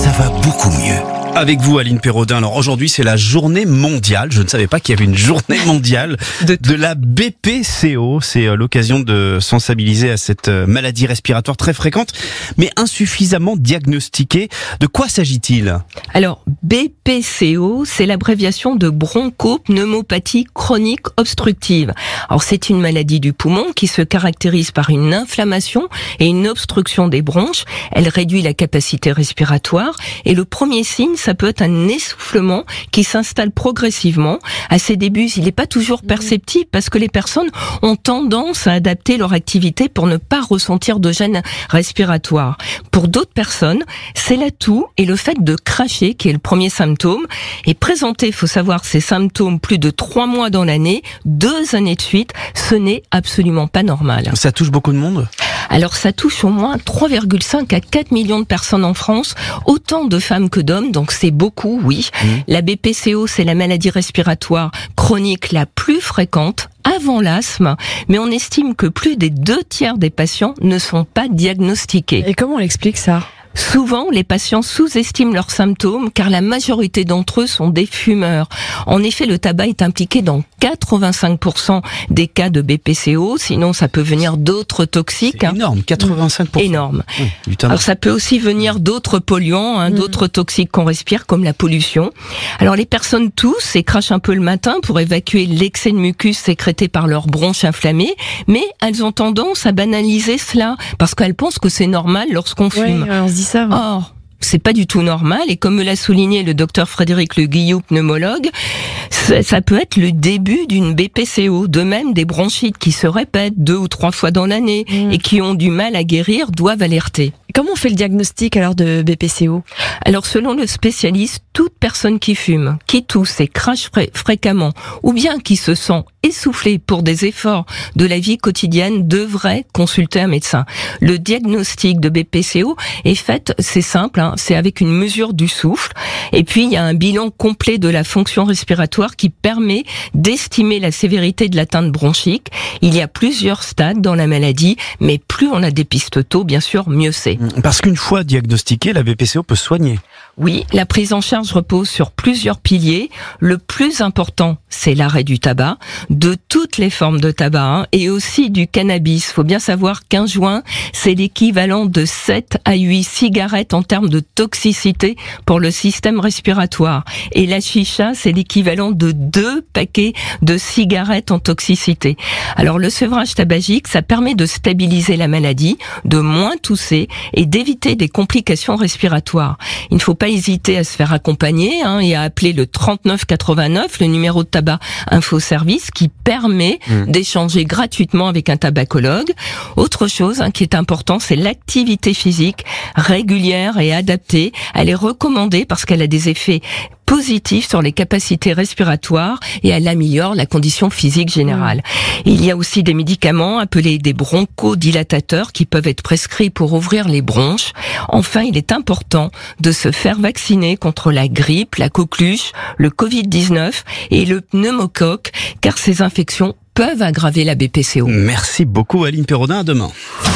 ça va beaucoup mieux. Avec vous, Aline Pérodin. Alors aujourd'hui, c'est la journée mondiale. Je ne savais pas qu'il y avait une journée mondiale de, de la B P C O. C'est l'occasion de sensibiliser à cette maladie respiratoire très fréquente, mais insuffisamment diagnostiquée. De quoi s'agit-il ? Alors, B P C O, c'est l'abréviation de bronchopneumopathie chronique obstructive. Alors, c'est une maladie du poumon qui se caractérise par une inflammation et une obstruction des bronches. Elle réduit la capacité respiratoire et le premier signe, ça peut être un essoufflement qui s'installe progressivement. À ses débuts, il n'est pas toujours perceptible parce que les personnes ont tendance à adapter leur activité pour ne pas ressentir de gêne respiratoire. Pour d'autres personnes, c'est la toux et le fait de cracher qui est le premier symptôme. Et présenter, il faut savoir, ces symptômes plus de trois mois dans l'année, deux années de suite, ce n'est absolument pas normal. Ça touche beaucoup de monde ? Alors ça touche au moins trois virgule cinq à quatre millions de personnes en France, autant de femmes que d'hommes, donc c'est beaucoup, oui. Mmh. La B P C O, c'est la maladie respiratoire chronique la plus fréquente avant l'asthme, mais on estime que plus des deux tiers des patients ne sont pas diagnostiqués. Et comment on explique ça ? Souvent, les patients sous-estiment leurs symptômes car la majorité d'entre eux sont des fumeurs. En effet, le tabac est impliqué dans quatre-vingt-cinq pour cent des cas de B P C O, sinon ça peut venir d'autres toxiques. C'est énorme, quatre-vingt-cinq pour cent. Énorme. Oui, Alors ça peut aussi venir d'autres polluants, hein, mmh. d'autres toxiques qu'on respire, comme la pollution. Alors les personnes toussent et crachent un peu le matin pour évacuer l'excès de mucus sécrété par leurs bronches inflammées, mais elles ont tendance à banaliser cela parce qu'elles pensent que c'est normal lorsqu'on fume. Ouais, on se dit ça. Ouais. Or, c'est pas du tout normal, et comme me l'a souligné le docteur Frédéric Le Guillou, pneumologue, ça, ça peut être le début d'une B P C O. De même, des bronchites qui se répètent deux ou trois fois dans l'année mmh. et qui ont du mal à guérir doivent alerter. Comment on fait le diagnostic alors de B P C O ? Alors selon le spécialiste, toute personne qui fume, qui tousse et crache fré- fréquemment, ou bien qui se sent essoufflée pour des efforts de la vie quotidienne devrait consulter un médecin. Le diagnostic de B P C O est fait, c'est simple, hein, c'est avec une mesure du souffle, et puis il y a un bilan complet de la fonction respiratoire qui permet d'estimer la sévérité de l'atteinte bronchique. Il y a plusieurs stades dans la maladie, mais plus on la dépiste tôt, bien sûr, mieux c'est. Parce qu'une fois diagnostiquée, la B P C O peut se soigner. Oui, la prise en charge repose sur plusieurs piliers. Le plus important, c'est l'arrêt du tabac, de toutes les formes de tabac, hein, et aussi du cannabis. Faut bien savoir qu'un joint, c'est l'équivalent de sept à huit cigarettes en termes de toxicité pour le système respiratoire. Et la chicha, c'est l'équivalent de deux paquets de cigarettes en toxicité. Alors le sevrage tabagique, ça permet de stabiliser la maladie, de moins tousser et d'éviter des complications respiratoires. Il ne faut pas hésiter à se faire accompagner hein, et à appeler le trente-neuf quatre-vingt-neuf, le numéro de tabac info service qui permet mmh. d'échanger gratuitement avec un tabacologue. Autre chose hein, qui est important, c'est l'activité physique régulière et adaptée. Elle est recommandée parce qu'elle a des effets positif sur les capacités respiratoires et elle améliore la condition physique générale. Mmh. Il y a aussi des médicaments appelés des bronchodilatateurs qui peuvent être prescrits pour ouvrir les bronches. Enfin, il est important de se faire vacciner contre la grippe, la coqueluche, le covid dix-neuf et le pneumocoque, car ces infections peuvent aggraver la B P C O. Merci beaucoup Aline Pérodin, à demain.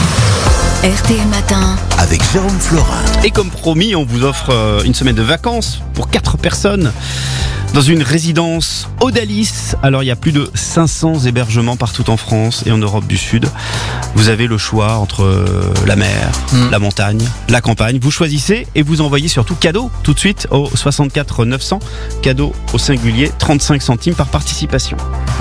R T L Matin avec Jérôme Florin. Et comme promis, on vous offre une semaine de vacances pour quatre personnes dans une résidence Odalis. Alors il y a plus de cinq cents hébergements partout en France et en Europe du Sud. Vous avez le choix entre la mer, mmh. la montagne, la campagne. Vous choisissez et vous envoyez surtout cadeau tout de suite au soixante-quatre neuf cents. Cadeau au singulier, trente-cinq centimes par participation.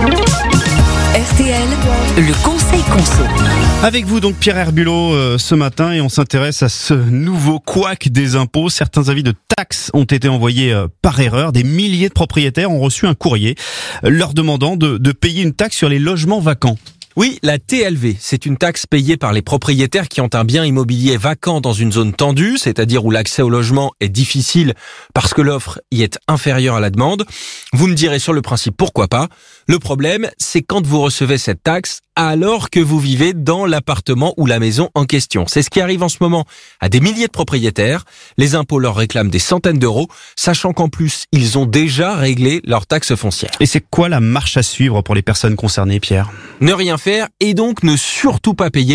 R T L, le conseil conso. Avec vous donc Pierre Herbulot euh, ce matin et on s'intéresse à ce nouveau couac des impôts. Certains avis de taxes ont été envoyés euh, par erreur. Des milliers de propriétaires ont reçu un courrier euh, leur demandant de, de payer une taxe sur les logements vacants. Oui, la T L V, c'est une taxe payée par les propriétaires qui ont un bien immobilier vacant dans une zone tendue, c'est-à-dire où l'accès au logement est difficile parce que l'offre y est inférieure à la demande. Vous me direz sur le principe pourquoi pas. Le problème, c'est quand vous recevez cette taxe alors que vous vivez dans l'appartement ou la maison en question. C'est ce qui arrive en ce moment à des milliers de propriétaires. Les impôts leur réclament des centaines d'euros, sachant qu'en plus, ils ont déjà réglé leur taxe foncière. Et c'est quoi la marche à suivre pour les personnes concernées, Pierre ? Ne rien faire et donc ne surtout pas payer.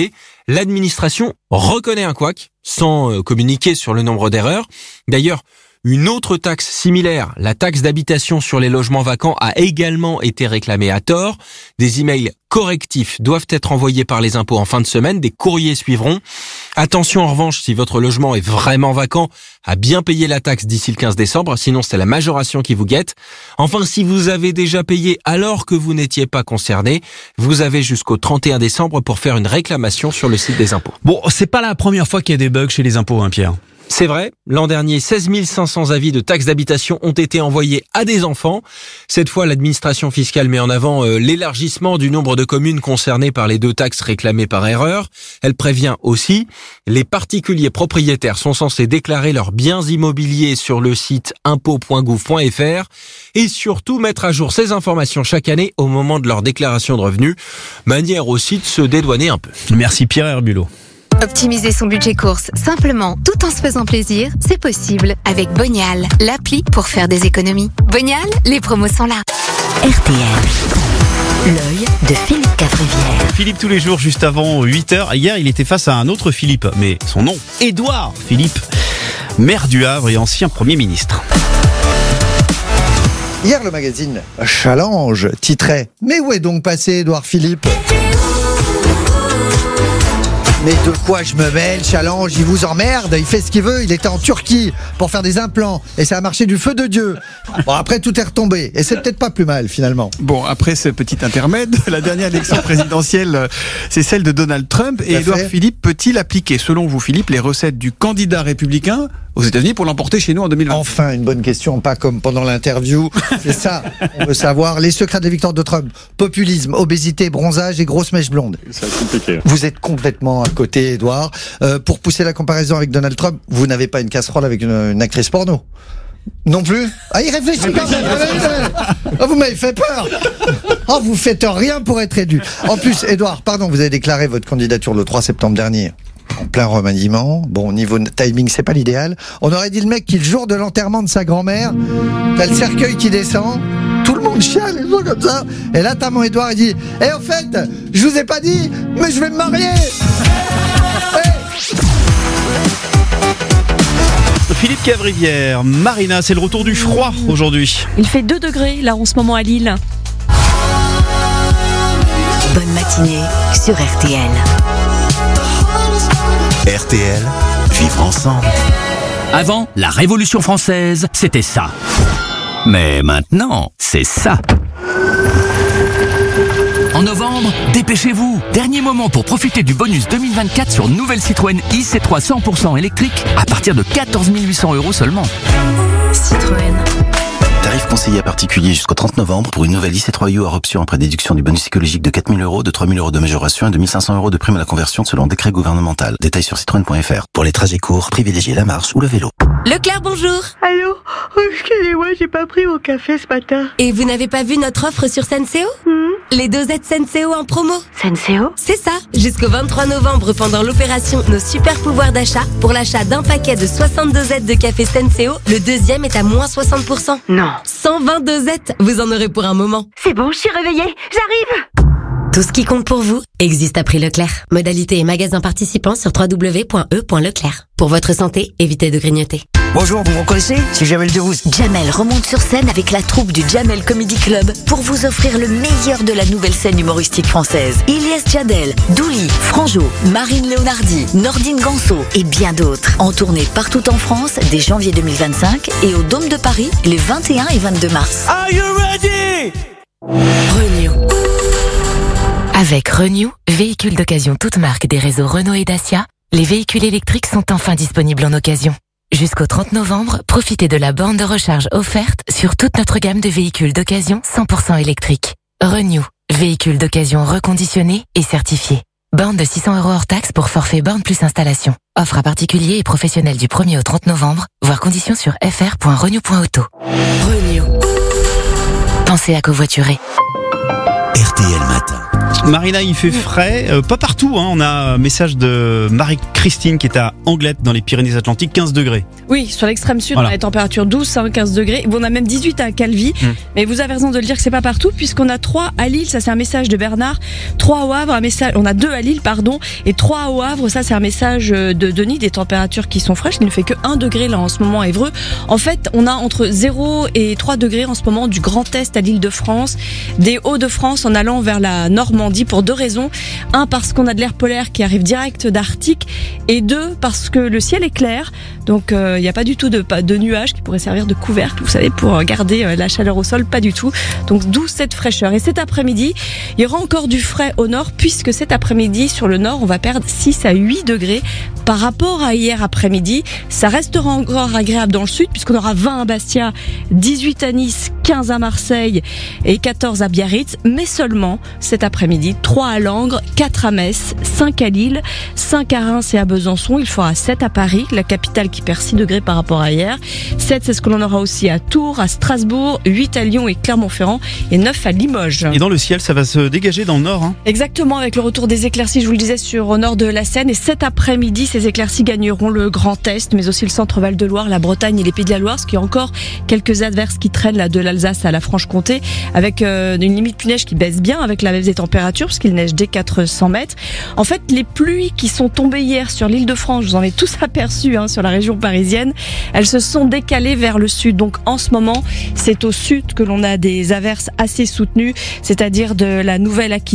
l'administration reconnaît un couac sans euh, communiquer sur le nombre d'erreurs. D'ailleurs, une autre taxe similaire, la taxe d'habitation sur les logements vacants, a également été réclamée à tort. Des emails correctifs doivent être envoyés par les impôts en fin de semaine, des courriers suivront. Attention en revanche, si votre logement est vraiment vacant, à bien payer la taxe d'ici le quinze décembre, sinon c'est la majoration qui vous guette. Enfin, si vous avez déjà payé alors que vous n'étiez pas concerné, vous avez jusqu'au trente et un décembre pour faire une réclamation sur le site des impôts. Bon, c'est pas la première fois qu'il y a des bugs chez les impôts, hein, Pierre. C'est vrai, l'an dernier, seize mille cinq cents avis de taxes d'habitation ont été envoyés à des enfants. Cette fois, l'administration fiscale met en avant euh, l'élargissement du nombre de communes concernées par les deux taxes réclamées par erreur. Elle prévient aussi, les particuliers propriétaires sont censés déclarer leurs biens immobiliers sur le site impôts point gouv point f r et surtout mettre à jour ces informations chaque année au moment de leur déclaration de revenus, manière aussi de se dédouaner un peu. Merci Pierre Herbulot. Optimiser son budget course simplement, tout en se faisant plaisir, c'est possible avec Bonial, l'appli pour faire des économies. Bonial, les promos sont là. R T L, l'œil de Philippe Cavrivière. Philippe tous les jours juste avant huit heures. Hier, il était face à un autre Philippe, mais son nom, Édouard Philippe, maire du Havre et ancien Premier ministre. Hier, le magazine Challenge titrait « Mais où est donc passé Édouard Philippe ?» Mais de quoi je me mêle, Challenge, il vous emmerde, il fait ce qu'il veut, il était en Turquie pour faire des implants et ça a marché du feu de Dieu. Bon, après tout est retombé et c'est peut-être pas plus mal finalement. Bon, après ce petit intermède, la dernière élection présidentielle, c'est celle de Donald Trump et Édouard Philippe peut-il appliquer, selon vous Philippe, les recettes du candidat républicain aux États-Unis pour l'emporter chez nous en deux mille vingt? Enfin, une bonne question, pas comme pendant l'interview. C'est ça, on veut savoir. Les secrets des victoires de Trump: populisme, obésité, bronzage et grosse mèche blonde. C'est compliqué. Vous êtes complètement à côté, Édouard. Euh, pour pousser la comparaison avec Donald Trump, vous n'avez pas une casserole avec une, une actrice porno? Non plus? Ah, il réfléchit quand même. Oh, vous m'avez fait peur. Oh, vous faites rien pour être élu. En plus, Édouard, pardon, vous avez déclaré votre candidature le trois septembre dernier. En plein remaniement. Bon, au niveau timing, c'est pas l'idéal. On aurait dit le mec qui, le jour de l'enterrement de sa grand-mère, t'as le cercueil qui descend, tout le monde chiale, les gens comme ça. Et là, t'as mon Édouard, il dit, eh, hey, en fait, je vous ai pas dit, mais je vais me marier. Hey. Philippe Cavrivière, Marina, c'est le retour du froid aujourd'hui. Il fait deux degrés là en ce moment à Lille. Bonne matinée sur R T L. R T L, vivre ensemble. Avant, la Révolution française, c'était ça. Mais maintenant, c'est ça. En novembre, dépêchez-vous. Dernier moment pour profiter du bonus deux mille vingt-quatre sur nouvelle Citroën i C trois cent pour cent électrique à partir de quatorze mille huit cents euros seulement. Citroën. Tarif conseillé à particulier jusqu'au trente novembre pour une nouvelle i C trois U hors option après déduction du bonus écologique de quatre mille euros, de trois mille euros de majoration et de mille cinq cents euros de prime à la conversion selon décret gouvernemental. Détails sur citroën point f r. Pour les trajets courts, privilégiez la marche ou le vélo. Leclerc, bonjour. Allô? Oh, excusez-moi, j'ai pas pris mon café ce matin. Et vous n'avez pas vu notre offre sur Senseo? mmh. Les dosettes Senseo en promo. Senseo? C'est ça. Jusqu'au vingt-trois novembre, pendant l'opération Nos super pouvoirs d'achat, pour l'achat d'un paquet de soixante dosettes de café Senseo, le deuxième est à moins soixante pour cent. Non. cent vingt dosettes, vous en aurez pour un moment. C'est bon, je suis réveillée, j'arrive. Tout ce qui compte pour vous existe à prix Leclerc. Modalité et magasin participants sur w w w point e point leclerc. Pour votre santé, évitez de grignoter. Bonjour, vous me reconnaissez? C'est Jamel Debbouze. Jamel remonte sur scène avec la troupe du Jamel Comedy Club pour vous offrir le meilleur de la nouvelle scène humoristique française. Ilyes Jadel, Douli, Franjo, Marine Leonardi, Nordine Ganso et bien d'autres. En tournée partout en France dès janvier deux mille vingt-cinq et au Dôme de Paris les vingt et un et vingt-deux mars. Are you ready? Renew. Avec Renew, véhicule d'occasion toute marque des réseaux Renault et Dacia, les véhicules électriques sont enfin disponibles en occasion. Jusqu'au trente novembre, profitez de la borne de recharge offerte sur toute notre gamme de véhicules d'occasion cent pour cent électriques. Renew, véhicule d'occasion reconditionné et certifié. Borne de six cents euros hors taxe pour forfait borne plus installation. Offre à particuliers et professionnels du premier au trente novembre, voir conditions sur f r point renew point auto. Renew. Pensez à covoiturer. R T R T L Matin. Marina, il fait frais, euh, pas partout, hein. On a un message de Marie-Christine qui est à Anglette dans les Pyrénées-Atlantiques, quinze degrés. Oui, sur l'extrême sud, Voilà. on a les températures douze, hein, quinze degrés. Bon, on a même dix-huit à Calvi. Mmh. Mais vous avez raison de le dire que c'est pas partout, puisqu'on a trois à Lille, ça c'est un message de Bernard. Trois au Havre, un message, on a deux à Lille, pardon. Et trois au Havre, ça c'est un message de Denis, des températures qui sont fraîches. Il ne fait que un degré là en ce moment à Évreux. En fait, on a entre zéro et trois degrés en ce moment du Grand Est à l'Île-de-France, des Hauts-de-France en allant vers la Normandie pour deux raisons. Un, parce qu'on a de l'air polaire qui arrive direct d'Arctique, et deux, parce que le ciel est clair, donc il euh, n'y a pas du tout de, de nuages qui pourraient servir de couvercle, vous savez, pour garder euh, la chaleur au sol, pas du tout. Donc d'où cette fraîcheur. Et cet après-midi, il y aura encore du frais au nord, puisque cet après-midi, sur le nord, on va perdre six à huit degrés par rapport à hier après-midi. Ça restera encore agréable dans le sud, puisqu'on aura vingt à Bastia, dix-huit à Nice, quinze à Marseille et quatorze à Biarritz, mais seulement cet après-midi, trois à Langres, quatre à Metz, cinq à Lille, cinq à Reims et à Besançon. Il fera sept à Paris, la capitale qui perd six degrés par rapport à hier. sept, c'est ce que l'on aura aussi à Tours, à Strasbourg, huit à Lyon et Clermont-Ferrand et neuf à Limoges. Et dans le ciel, ça va se dégager dans le nord, hein. Exactement, avec le retour des éclaircies, je vous le disais, sur au nord de la Seine. Et cet après-midi, ces éclaircies gagneront le Grand Est, mais aussi le centre Val-de-Loire, la Bretagne et les Pays de la Loire, parce qu'il y a encore quelques averses qui traînent là de l'Alsace à la Franche-Comté, avec euh, une limite de neige qui baisse bien avec la baisse des températures, parce qu'il neige dès quatre cents mètres. En fait, les pluies qui sont tombées hier sur l'Île-de-France, je vous en ai tous aperçu, hein, sur la région parisienne, elles se sont décalées vers le sud. Donc en ce moment, c'est au sud que l'on a des averses assez soutenues, c'est-à-dire de la Nouvelle-Aquitaine